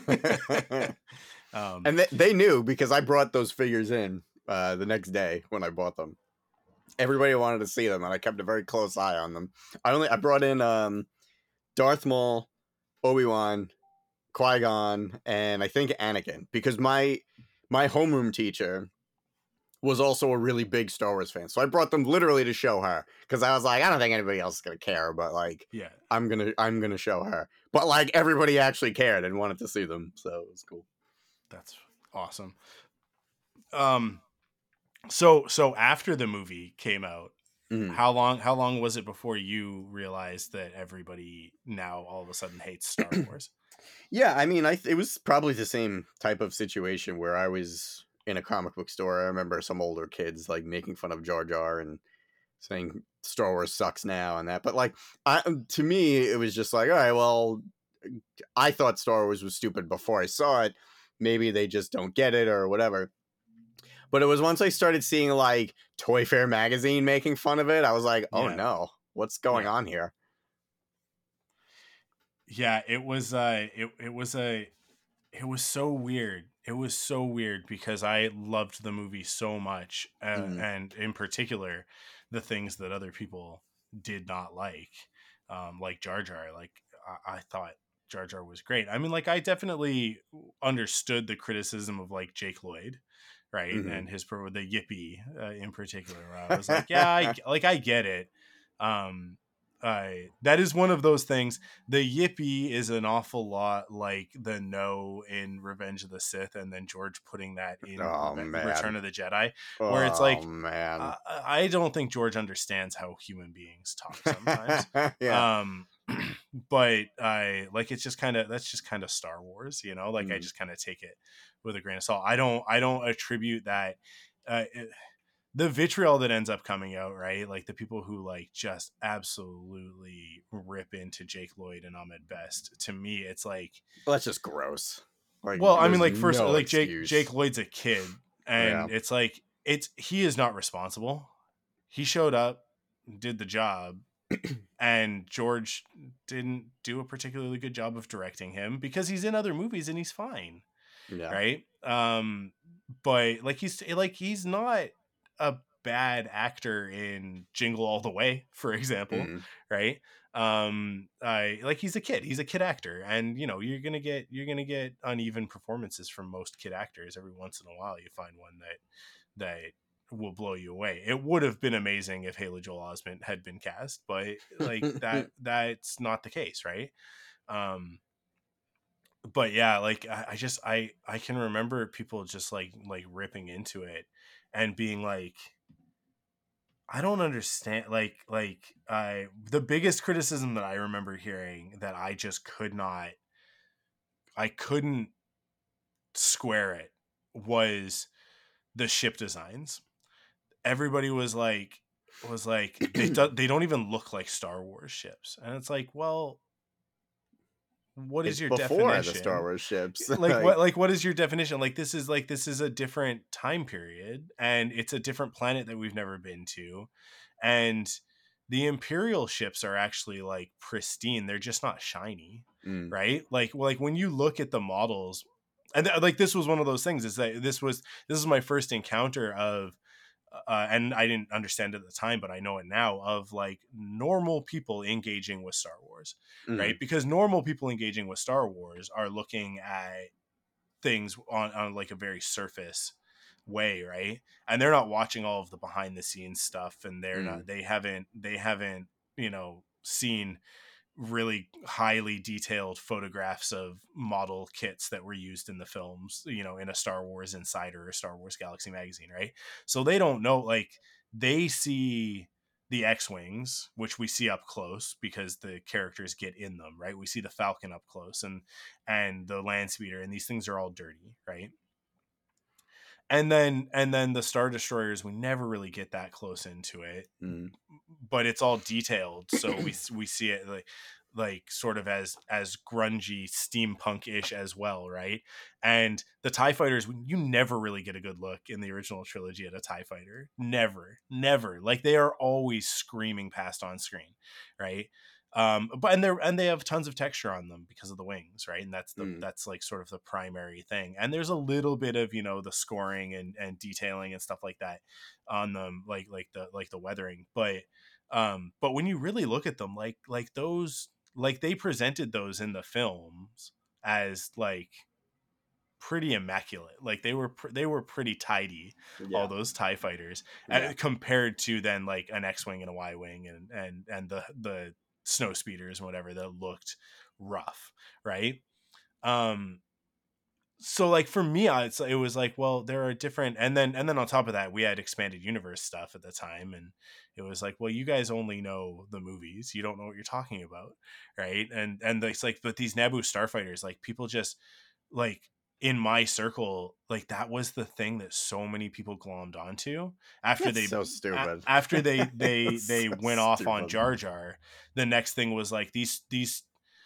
um, and they, they knew, because I brought those figures in uh, the next day when I bought them. Everybody wanted to see them, and I kept a very close eye on them. I only I brought in um, Darth Maul, Obi-Wan, Qui-Gon, and I think Anakin, because my my homeroom teacher was also a really big Star Wars fan. So I brought them literally to show her, because I was like, I don't think anybody else is gonna care, but like, yeah, I'm gonna I'm gonna show her. But like, everybody actually cared and wanted to see them, so it was cool. That's awesome. Um, so so after the movie came out, mm. how long how long was it before you realized that everybody now all of a sudden hates Star Wars? Yeah, I mean, I it was probably the same type of situation where I was in a comic book store. I remember some older kids like making fun of Jar Jar and saying Star Wars sucks now and that. But like, I, to me, it was just like, all right, well, I thought Star Wars was stupid before I saw it. Maybe they just don't get it or whatever. But it was once I started seeing like Toy Fair magazine making fun of it, I was like, oh yeah. no, what's going yeah. on here? Yeah, it was uh it it was a it was so weird. It was so weird because I loved the movie so much, uh, mm. and in particular the things that other people did not like, um like Jar Jar. Like I, I thought Jar Jar was great. I mean, like, I definitely understood the criticism of like Jake Lloyd, right? Mm-hmm. And his pro the Yippee uh, in particular. Where I was like, yeah, I, like I get it. Um Uh, that is one of those things. The Yippee is an awful lot like the no in Revenge of the Sith, and then George putting that in oh, Re- Return of the Jedi, oh, where it's like, man. Uh, I don't think George understands how human beings talk sometimes. yeah. Um, but I like it's just kind of that's just kind of Star Wars, you know. Like mm. I just kind of take it with a grain of salt. I don't I don't attribute that. Uh, it, the vitriol that ends up coming out, right? Like the people who like just absolutely rip into Jake Lloyd and Ahmed Best. To me, it's like, Well, that's just gross. Like, well, I mean, there's like first, no like Jake excuse. Jake Lloyd's a kid, Yeah. and it's like it's he is not responsible. He showed up, did the job, and George didn't do a particularly good job of directing him because he's in other movies and he's fine, Yeah. right? Um, but like he's like he's not a bad actor in Jingle All the Way, for example, Mhm. right? Um, I like he's a kid, he's a kid actor, and you know you're gonna get you're gonna get uneven performances from most kid actors. Every once in a while, you find one that that will blow you away. It would have been amazing if Haley Joel Osment had been cast, but like that that's not the case, right? Um, but yeah, like I, I just I I can remember people just like like ripping into it and being like, I don't understand. Like like I the biggest criticism that I remember hearing that I just could not I couldn't square it was the ship designs. Everybody was like was like they do, they don't even look like Star Wars ships, and it's like, well, what is It's your before the Star definition? Wars ships. Like Like, what like what is your definition? Like this is like this is a different time period, and it's a different planet that we've never been to, and the Imperial ships are actually like pristine. They're just not shiny, mm, right? Like like when you look at the models, and th- like this was one of those things, is that this was this is my first encounter of uh, and I didn't understand it at the time, but I know it now, of like normal people engaging with Star Wars, right? mm, Because normal people engaging with Star Wars are looking at things on, on like a very surface way, right? And they're not watching all of the behind the scenes stuff, and they're mm, not they haven't they haven't you know seen really highly detailed photographs of model kits that were used in the films, you know, in a Star Wars Insider or Star Wars Galaxy magazine, right? So they don't know, like, they see the X-Wings, which we see up close because the characters get in them, right? We see the Falcon up close, and and the Land Speeder, and these things are all dirty, right? And then and then the Star Destroyers, we never really get that close into it, mm. but it's all detailed, so we we see it like like sort of as as grungy steampunk-ish as well, right? And the TIE fighters, you never really get a good look in the original trilogy at a TIE fighter. Never, never. Like they are always screaming past on screen, right? Um but and they're and they have tons of texture on them because of the wings, right? And that's the Mm. that's like sort of the primary thing. And there's a little bit of, you know, the scoring and and detailing and stuff like that on them, like like the like the weathering, but um but when you really look at them, like like those, like they presented those in the films as like pretty immaculate. Like they were pr- they were pretty tidy, all Yeah. those TIE fighters, Yeah. uh, compared to then like an X-wing and a Y-wing and and and the the snow speeders and whatever that looked rough, right? um so like for me, I- it's it was like, well, there are different, and then and then on top of that, we had expanded universe stuff at the time, and it was like, well, you guys only know the movies, you don't know what you're talking about, right? and and it's like, but these Naboo starfighters, like people just like in my circle, like that was the thing that so many people glommed onto after That's they so a- stupid. after they they That's they so went off on stupid. Jar Jar. The next thing was like these these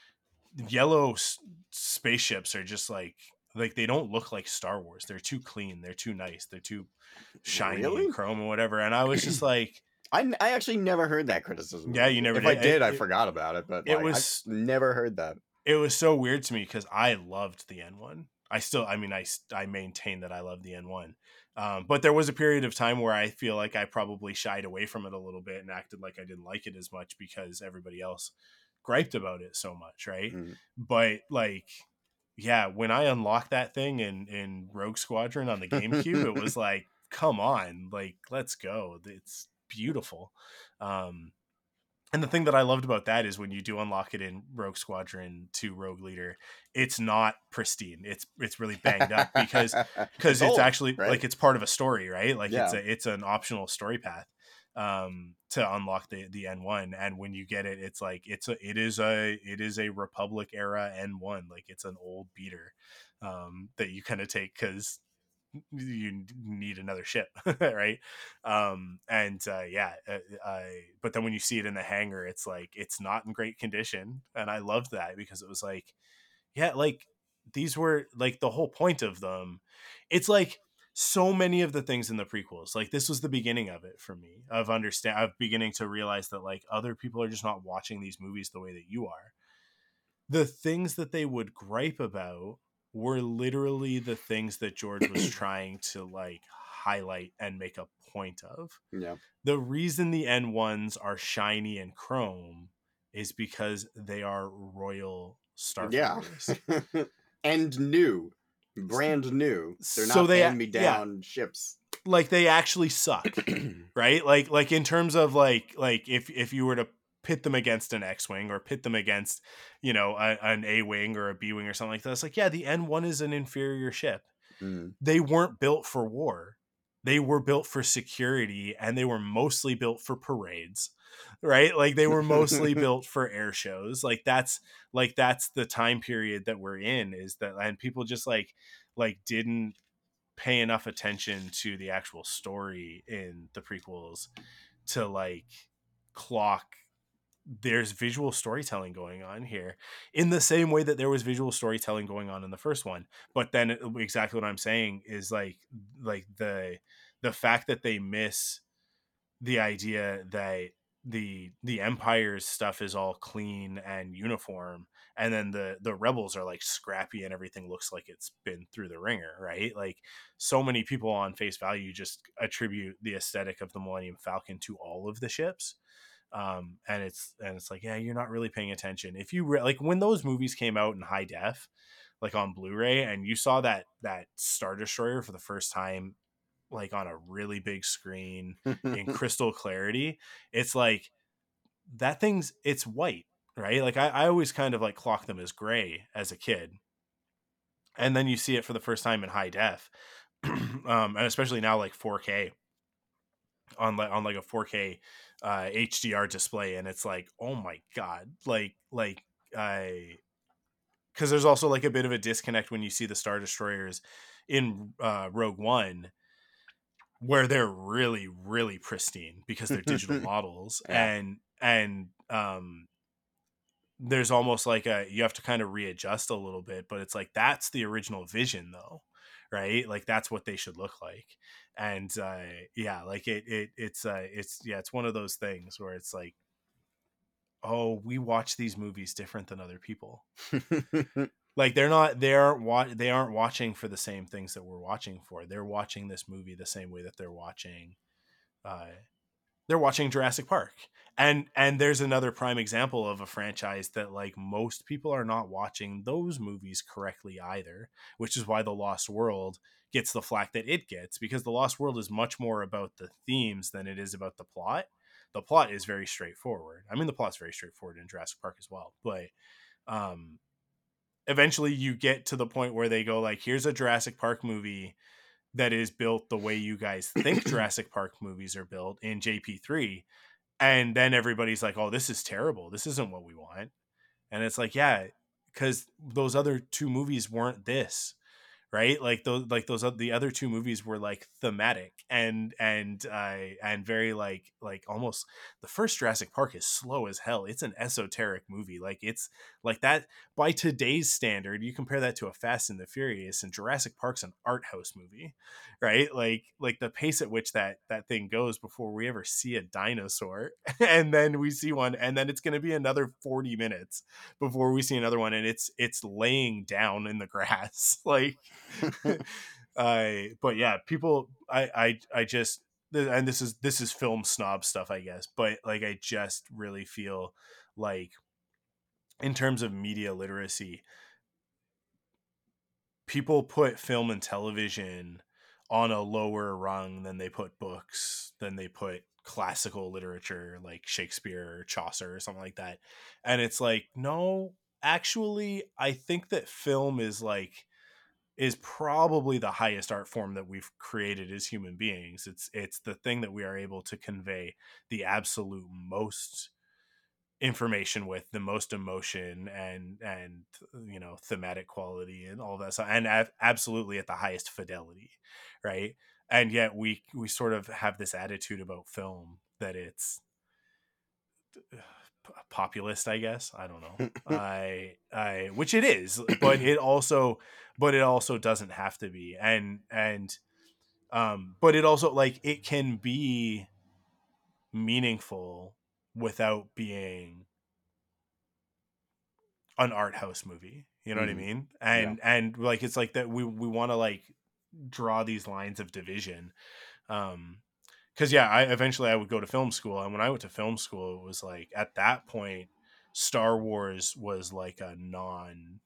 yellow s- spaceships are just like like they don't look like Star Wars. They're too clean. They're too nice. They're too shiny and Really? chrome and whatever. And I was just like, I, n- I actually never heard that criticism. yeah, you never If I did. did, It, I it, forgot about it. But it like, I was never heard that. it was so weird to me because I loved the N one. I still, I mean, I s- I maintain that I love the N one. Um, but there was a period of time where I feel like I probably shied away from it a little bit and acted like I didn't like it as much because everybody else griped about it so much, right? Mm. But like, yeah, when I unlocked that thing in in Rogue Squadron on the GameCube, it was like, come on, like let's go. It's beautiful. Um, and the thing that I loved about that is when you do unlock it in Rogue Squadron two Rogue Leader, it's not pristine. It's it's really banged up because It's because it's old, actually right? like it's part of a story, right? Like it's Yeah. a it's an optional story path um to unlock the the N one. And when you get it, it's like it's a it is a it is a Republic era N one. Like it's an old beater um that you kind of take because you need another ship, right? Um, and uh, yeah, uh, I, but then when you see it in the hangar, it's like it's not in great condition, and I loved that because it was like, yeah, like these were like the whole point of them. It's like so many of the things in the prequels, like this was the beginning of it for me, of understand, of beginning to realize that like other people are just not watching these movies the way that you are. The things that they would gripe about were literally the things that George was trying to like highlight and make a point of. Yeah. The reason the N ones are shiny and chrome is because they are royal Yeah. starfighters. And new. Brand new. They're So not they, hand me yeah, down ships. like they actually suck, right? Like, like in terms of like, like if, if you were to pit them against an X-wing or pit them against, you know, a, an A-wing or a B-wing or something like that, it's like, yeah, the N one is an inferior ship. Mm. They weren't built for war. They were built for security, and they were mostly built for parades, right? Like they were mostly built for air shows. Like that's like that's the time period that we're in, is that, and people just like like didn't pay enough attention to the actual story in the prequels to like clock there's visual storytelling going on here in the same way that there was visual storytelling going on in the first one. But then exactly what I'm saying is like like the the fact that they miss the idea that the the Empire's stuff is all clean and uniform, and then the the rebels are like scrappy and everything looks like it's been through the ringer, right? Like so many people on face value just attribute the aesthetic of the Millennium Falcon to all of the ships. Um and it's and it's like, yeah, you're not really paying attention. If you re- like when those movies came out in high def, like on Blu-ray, and you saw that that Star Destroyer for the first time like on a really big screen in crystal clarity, it's like that thing's it's white, right? Like I, I always kind of like clock them as gray as a kid, and then you see it for the first time in high def, um, and especially now like four K on like on like a four K uh, H D R display, and it's like, oh my god, like like I because there's also like a bit of a disconnect when you see the Star Destroyers in uh, Rogue One, where they're really really pristine because they're digital models. Yeah. and and um there's almost like a you have to kind of readjust a little bit, but it's like that's the original vision though, right? Like that's what they should look like. And uh yeah, like it, it it's uh it's yeah it's one of those things where it's like, oh, we watch these movies different than other people. Like they're not they aren't wa- they aren't watching for the same things that we're watching for. They're watching this movie the same way that they're watching uh they're watching Jurassic Park. And and there's another prime example of a franchise that like most people are not watching those movies correctly either, which is why The Lost World gets the flack that it gets, because The Lost World is much more about the themes than it is about the plot. The plot is very straightforward. I mean, the plot's very straightforward in Jurassic Park as well, but um eventually you get to the point where they go like, here's a Jurassic Park movie that is built the way you guys think Jurassic Park movies are built in J P three. And then everybody's like, oh, this is terrible. This isn't what we want. And it's like, yeah, because those other two movies weren't this. Right, like those, like those, the other two movies were like thematic and and uh, and very like like almost the first Jurassic Park is slow as hell. It's an esoteric movie, like it's like that by today's standard. You compare that to a Fast and the Furious, and Jurassic Park's an art house movie, right? Like like the pace at which that that thing goes before we ever see a dinosaur, and then we see one, and then it's going to be another forty minutes before we see another one, and it's it's laying down in the grass like. I but yeah, people I I I just and this is this is film snob stuff, I guess, but like I just really feel like in terms of media literacy, people put film and television on a lower rung than they put books, than they put classical literature like Shakespeare or Chaucer or something like that. And it's like, no, actually, I think that film is like is probably the highest art form that we've created as human beings. It's it's the thing that we are able to convey the absolute most information with, the most emotion and and you know thematic quality and all that stuff, and a- absolutely at the highest fidelity, right? And yet we we sort of have this attitude about film that it's p- populist, I guess. I don't know. I I which it is, but it also but it also doesn't have to be. And and um but it also, like, it can be meaningful without being an art house movie. You know what I Mhm. mean? Yeah. And and like it's like that we we want to like draw these lines of division. Um because yeah, I eventually I would go to film school, and when I went to film school, it was like at that point, Star Wars was like a non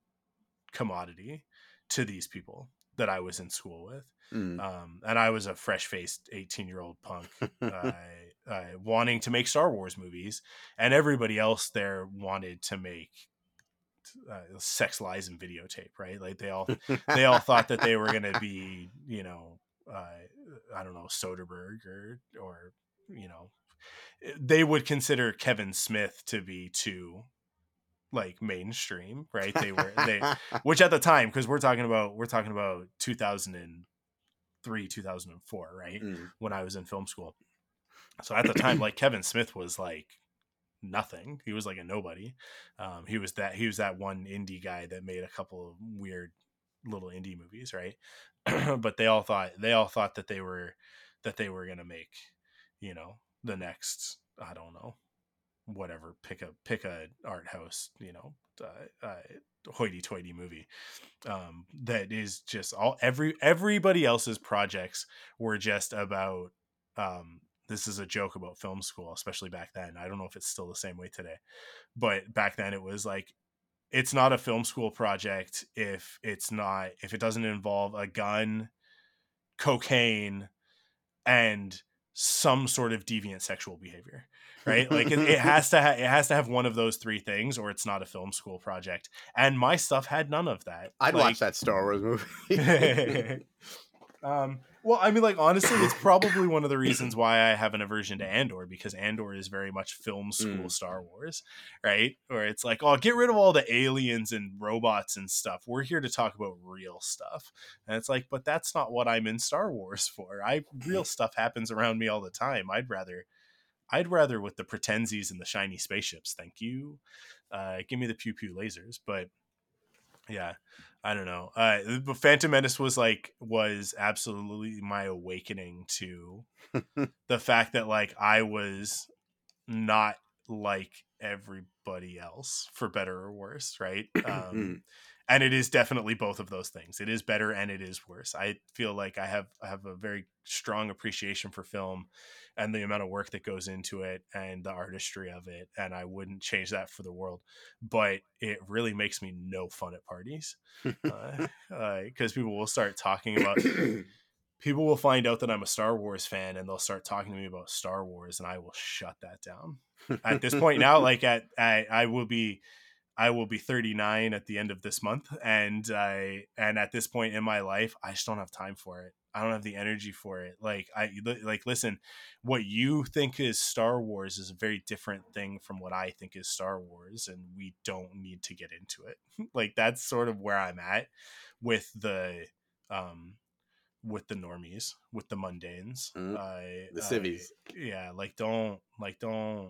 commodity to these people that I was in school with. Mm. Um, and I was a fresh faced eighteen year old punk, uh, uh, wanting to make Star Wars movies, and everybody else there wanted to make uh, Sex, Lies, and Videotape, right? Like they all they all thought that they were going to be, you know, uh, I don't know, Soderbergh or or you know, they would consider Kevin Smith to be too like mainstream, right? They were they, which at the time, because we're talking about we're talking about two thousand three, two thousand four, right? Mm. When I was in film school. So at the time, like Kevin Smith was like nothing. He was like a nobody. Um, he was that he was that one indie guy that made a couple of weird little indie movies, right? But they all thought they all thought that they were that they were gonna make, you know, the next, I don't know, whatever, pick a pick a art house, you know, uh, uh, hoity-toity movie, um, that is just all every everybody else's projects were just about. Um, this is a joke about film school, especially back then. I don't know if it's still the same way today, but back then it was like, it's not a film school project if it's not if it doesn't involve a gun, cocaine, and some sort of deviant sexual behavior, right? Like it, it has to ha- it has to have one of those three things, or it's not a film school project. And my stuff had none of that. I'd watch Like, that Star Wars movie. um, well, I mean, like, honestly, it's probably one of the reasons why I have an aversion to Andor, because Andor is very much film school Mm. Star Wars, right? Where it's like, oh, get rid of all the aliens and robots and stuff. We're here to talk about real stuff. And it's like, but that's not what I'm in Star Wars for. I real stuff happens around me all the time. I'd rather I'd rather with the pretensies and the shiny spaceships. Thank you. Uh, give me the pew pew lasers. But yeah, I don't know. Uh, but Phantom Menace was like was absolutely my awakening to the fact that like I was not like everybody else, for better or worse, right? Um, Mm. and it is definitely both of those things. It is better and it is worse. I feel like I have I have a very strong appreciation for film and the amount of work that goes into it and the artistry of it, and I wouldn't change that for the world. But it really makes me no fun at parties, because uh, uh, people will start talking about people will find out that I'm a Star Wars fan, and they'll start talking to me about Star Wars, and I will shut that down. At this point now, like at I, I will be I will be thirty-nine at the end of this month, and I and at this point in my life, I just don't have time for it. I don't have the energy for it. Like I like listen, what you think is Star Wars is a very different thing from what I think is Star Wars, and we don't need to get into it. Like that's sort of where I'm at with the um with the normies, with the mundanes. Mm. I, The I civvies. yeah, like don't like don't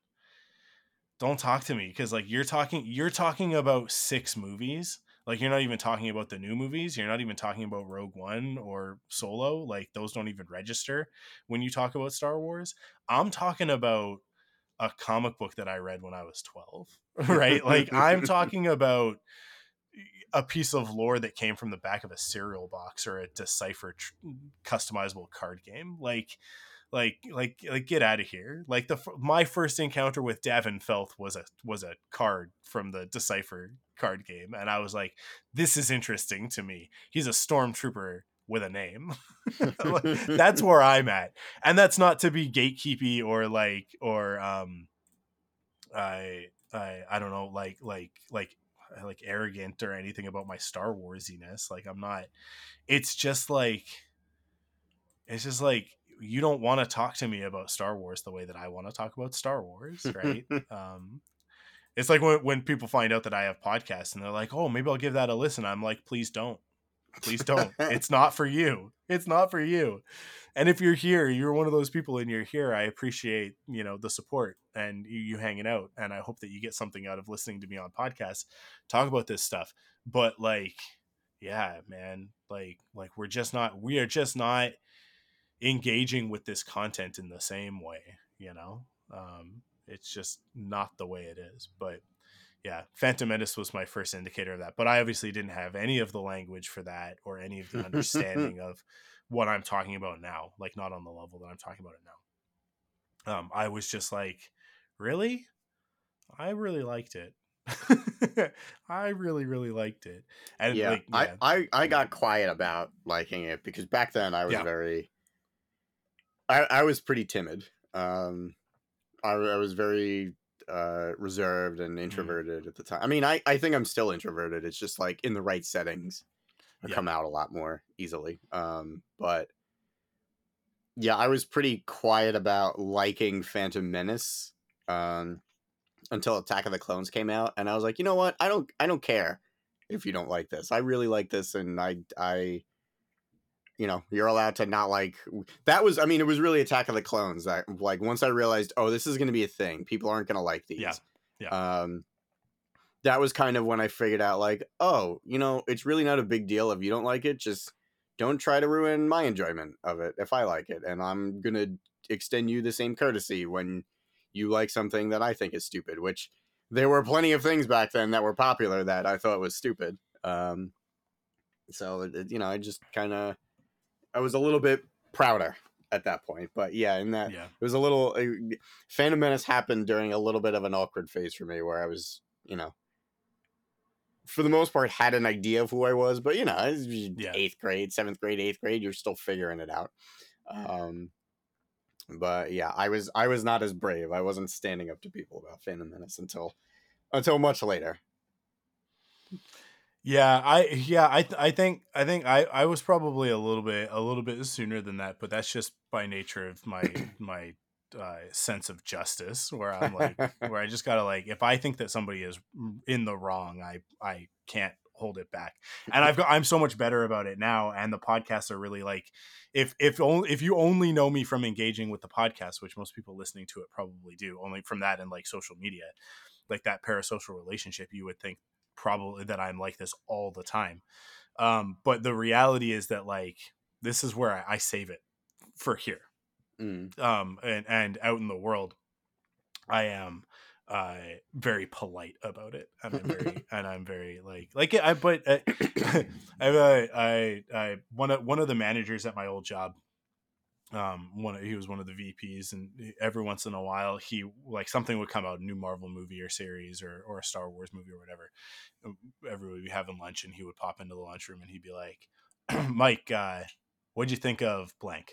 don't talk to me, because like you're talking you're talking about six movies. Like you're not even talking about the new movies. You're not even talking about Rogue One or Solo. Like those don't even register when you talk about Star Wars. I'm talking about a comic book that I read when I was twelve, right? Like I'm talking about a piece of lore that came from the back of a cereal box or a Decipher tr- customizable card game. Like like like like get out of here. Like the my first encounter with Davin Felth was a was a card from the Decipher card game, and I was like, this is interesting to me. He's a stormtrooper with a name. That's where I'm at. And that's not to be gatekeepy or like or um I I I don't know, like like like like arrogant or anything about my Star Warsiness. Like I'm not. It's just like it's just like you don't want to talk to me about Star Wars the way that I want to talk about Star Wars, right? um, it's like when, when people find out that I have podcasts and they're like, oh, maybe I'll give that a listen. I'm like, please don't. Please don't. It's not for you. It's not for you. And if you're here, you're one of those people and you're here, I appreciate, you know, the support and you, you hanging out. And I hope that you get something out of listening to me on podcasts, talk about this stuff. But like, yeah, man, like, like we're just not, we are just not engaging with this content in the same way, you know? Um, it's just not the way it is. But yeah, Phantom Menace was my first indicator of that. But I obviously didn't have any of the language for that or any of the understanding of what I'm talking about now. Like, not on the level that I'm talking about it now. Um, I was just like, really? I really liked it. I really, really liked it. And yeah, like, yeah. I, I, I got quiet about liking it because back then I was Yeah. very, I, I was pretty timid. Um, I, I was very uh reserved and introverted mm. at the time. I mean, I, I think I'm still introverted. It's just like in the right settings, I yeah. come out a lot more easily. Um, but yeah, I was pretty quiet about liking Phantom Menace um, until Attack of the Clones came out, and I was like, you know what? I don't I don't care if you don't like this. I really like this, and I I. You know, you're allowed to not like that was, I mean, it was really Attack of the Clones that like, once I realized, oh, this is going to be a thing. People aren't going to like these. Yeah. Yeah. Um, that was kind of when I figured out like, oh, you know, it's really not a big deal if you don't like it. Just don't try to ruin my enjoyment of it if I like it. And I'm going to extend you the same courtesy when you like something that I think is stupid, which there were plenty of things back then that were popular that I thought was stupid. Um, so, it, you know, I just kind of, I was a little bit prouder at that point, but yeah, in that yeah. it was a little. Uh, Phantom Menace happened during a little bit of an awkward phase for me, where I was, you know, for the most part, had an idea of who I was, but you know, I was yeah. eighth grade, seventh grade, eighth grade, you're still figuring it out. Um, but yeah, I was, I was not as brave. I wasn't standing up to people about Phantom Menace until, until much later. Yeah, I yeah, I I think I think I, I was probably a little bit a little bit sooner than that, but that's just by nature of my my uh, sense of justice, where I'm like, where I just gotta like, if I think that somebody is in the wrong, I I can't hold it back, and I've got I'm so much better about it now, and the podcasts are really like, if if only if you only know me from engaging with the podcast, which most people listening to it probably do, only from that and like social media, like that parasocial relationship, you would think probably that I'm like this all the time. Um, but the reality is that like, this is where I, I save it for here. Mm. Um, and, and out in the world, I am uh, very polite about it. And I'm very, and I'm very like, like, I, but uh, I, I, I, one of, one of the managers at my old job, um one he was one of the V Ps, and every once in a while he like something would come out, a new Marvel movie or series or or a Star Wars movie or whatever. Everybody would be having lunch and he would pop into the lunchroom and he'd be like, Mike, uh what'd you think of blank?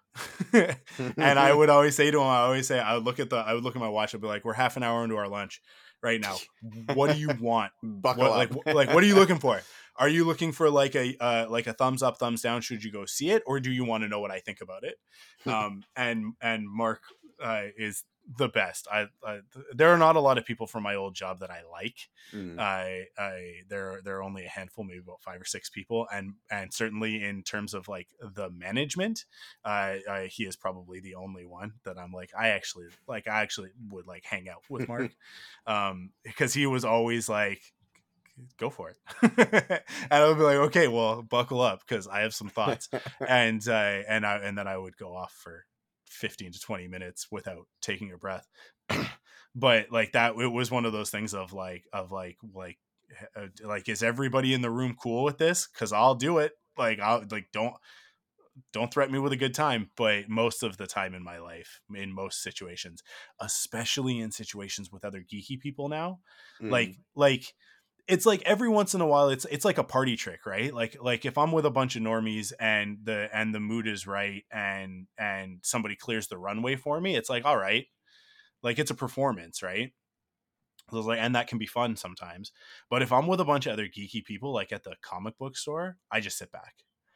And I would always say to him, I always say, I would look at the I would look at my watch and be like, we're half an hour into our lunch right now. What do you want? Buckle what, up. like like what are you looking for? Are you looking for like a uh, like a thumbs up, thumbs down? Should you go see it, or do you want to know what I think about it? Um, and and Mark uh, is the best. I, I there are not a lot of people from my old job that I like. Mm. I I there there are only a handful, maybe about five or six people, and and certainly in terms of like the management, uh, I, he is probably the only one that I'm like I actually like I actually would like hang out with Mark, um, because he was always like, go for it. And I would be like, okay, well, buckle up because I have some thoughts. and uh, and I and then I would go off for fifteen to twenty minutes without taking a breath. But like that, it was one of those things of like of like like uh, like is everybody in the room cool with this? Because I'll do it. Like I'll like don't don't threaten me with a good time. But most of the time in my life, in most situations, especially in situations with other geeky people now, Mm. like like. It's like every once in a while it's it's like a party trick, right? Like like if I'm with a bunch of normies and the and the mood is right and and somebody clears the runway for me, it's like, all right, like it's a performance, right? So it's like, and that can be fun sometimes. But if I'm with a bunch of other geeky people, like at the comic book store, I just sit back.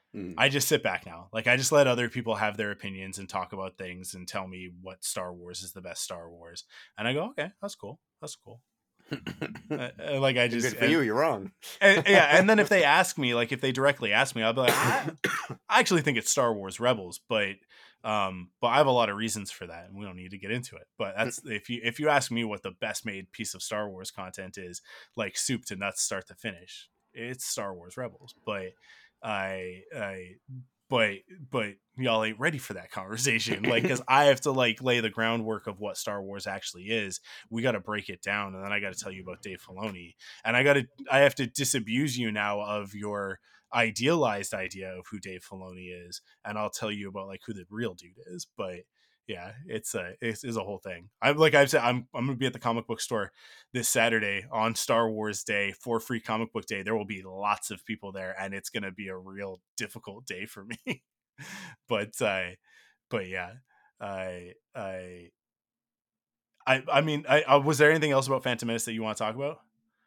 Mm. I just sit back now. Like I just let other people have their opinions and talk about things and tell me what Star Wars is the best Star Wars. And I go, okay, that's cool. That's cool. uh, like I just good for and, you. You're wrong. and, yeah. And then if they ask me, like if they directly ask me, I'll be like, I, I actually think it's Star Wars Rebels, but um, but I have a lot of reasons for that, and we don't need to get into it. But that's if you if you ask me what the best made piece of Star Wars content is, like soup to nuts, start to finish, it's Star Wars Rebels. But I I but but y'all ain't ready for that conversation, like because I have to like lay the groundwork of what Star Wars actually is. We got to break it down, and then I got to tell you about Dave Filoni, and I got to I have to disabuse you now of your idealized idea of who Dave Filoni is, and I'll tell you about like who the real dude is. But yeah, it's a it's, it's a whole thing. I'm like I've said, I'm I'm gonna be at the comic book store this Saturday on Star Wars Day for free comic book day. There will be lots of people there, and it's gonna be a real difficult day for me. but uh, but yeah, I I I I mean, I, I was there anything else about Phantom Menace that you want to talk about?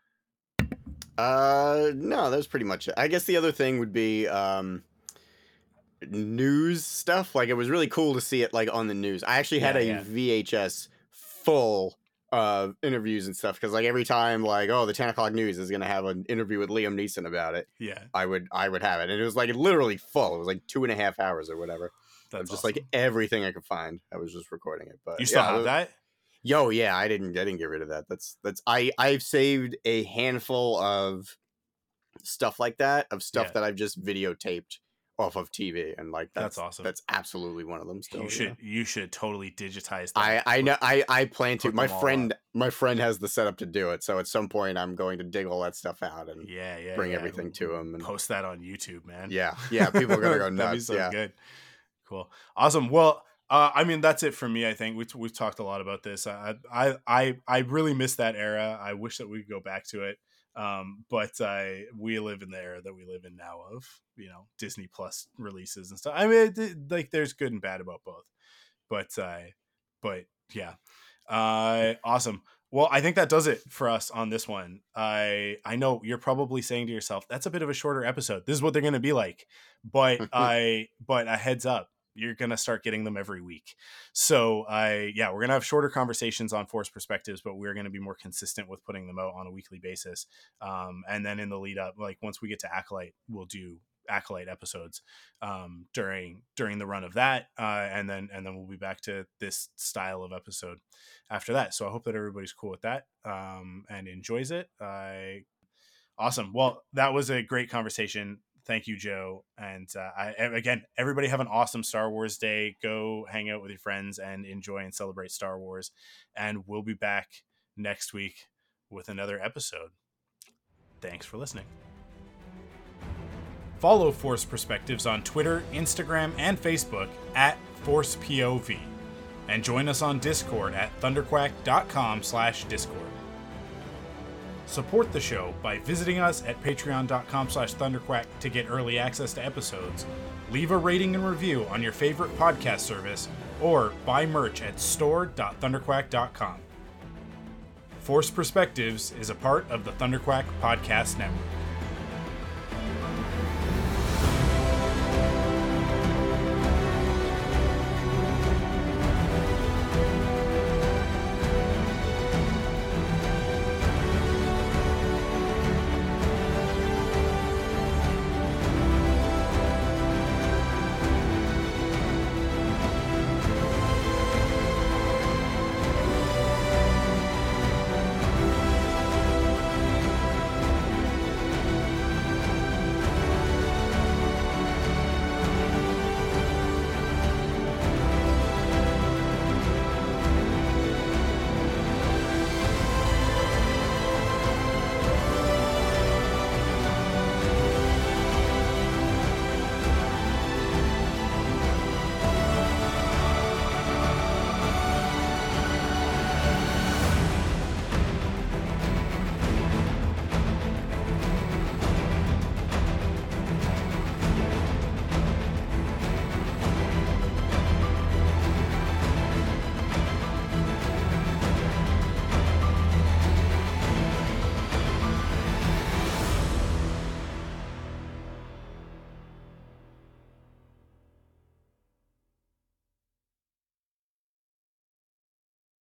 Uh, no, that's pretty much it. I guess the other thing would be um, news stuff. Like, it was really cool to see it like on the news. I actually had Yeah, a yeah. V H S full of interviews and stuff because like every time like oh the ten o'clock news is gonna have an interview with Liam Neeson about it. Yeah, I would I would have it, and it was like literally full. It was like two and a half hours or whatever. that's Of just awesome. like everything I could find. I was just recording it. But You still yeah, have it- that? Yo, yeah, I didn't I didn't get rid of that. That's that's I I've saved a handful of stuff like that, of stuff Yeah. that I've just videotaped off of T V, and like That's that's, awesome. That's absolutely one of them. Still, you you should know? you should totally digitize that. I I Put- know I I plan to. put My them all friend my friend has the setup to do it, so at some point I'm going to dig all that stuff out and yeah, yeah, bring yeah. everything to him. And Post that on YouTube, man. yeah, yeah, people are gonna go That'd nuts. be so yeah. good. Cool, awesome. Well, uh, I mean, that's it for me. I think we we've talked a lot about this. I I I I really miss that era. I wish that we could go back to it. Um, but I we live in the era that we live in now of, you know, Disney Plus releases and stuff. I mean, it, like there's good and bad about both. But uh, but yeah, uh, awesome. Well, I think that does it for us on this one. I I know you're probably saying to yourself, that's a bit of a shorter episode. This is what they're going to be like. But I but a heads up, you're going to start getting them every week. So I yeah, we're going to have shorter conversations on Forced Perspectives, but we're going to be more consistent with putting them out on a weekly basis. Um, and then in the lead up, like once we get to Acolyte, we'll do Acolyte episodes um during during the run of that, uh and then and then we'll be back to this style of episode after that. So I hope that everybody's cool with that um and enjoys it. I awesome. Well, that was a great conversation. Thank you, Joe. And uh, I again, everybody have an awesome Star Wars day. Go hang out with your friends and enjoy and celebrate Star Wars, and we'll be back next week with another episode. Thanks for listening. Follow Force Perspectives on Twitter, Instagram, and Facebook at Force P O V. And join us on Discord at thunderquack.com slash Discord. Support the show by visiting us at patreon.com slash thunderquack to get early access to episodes, leave a rating and review on your favorite podcast service, or buy merch at store dot thunderquack dot com. Force Perspectives is a part of the Thunderquack Podcast Network.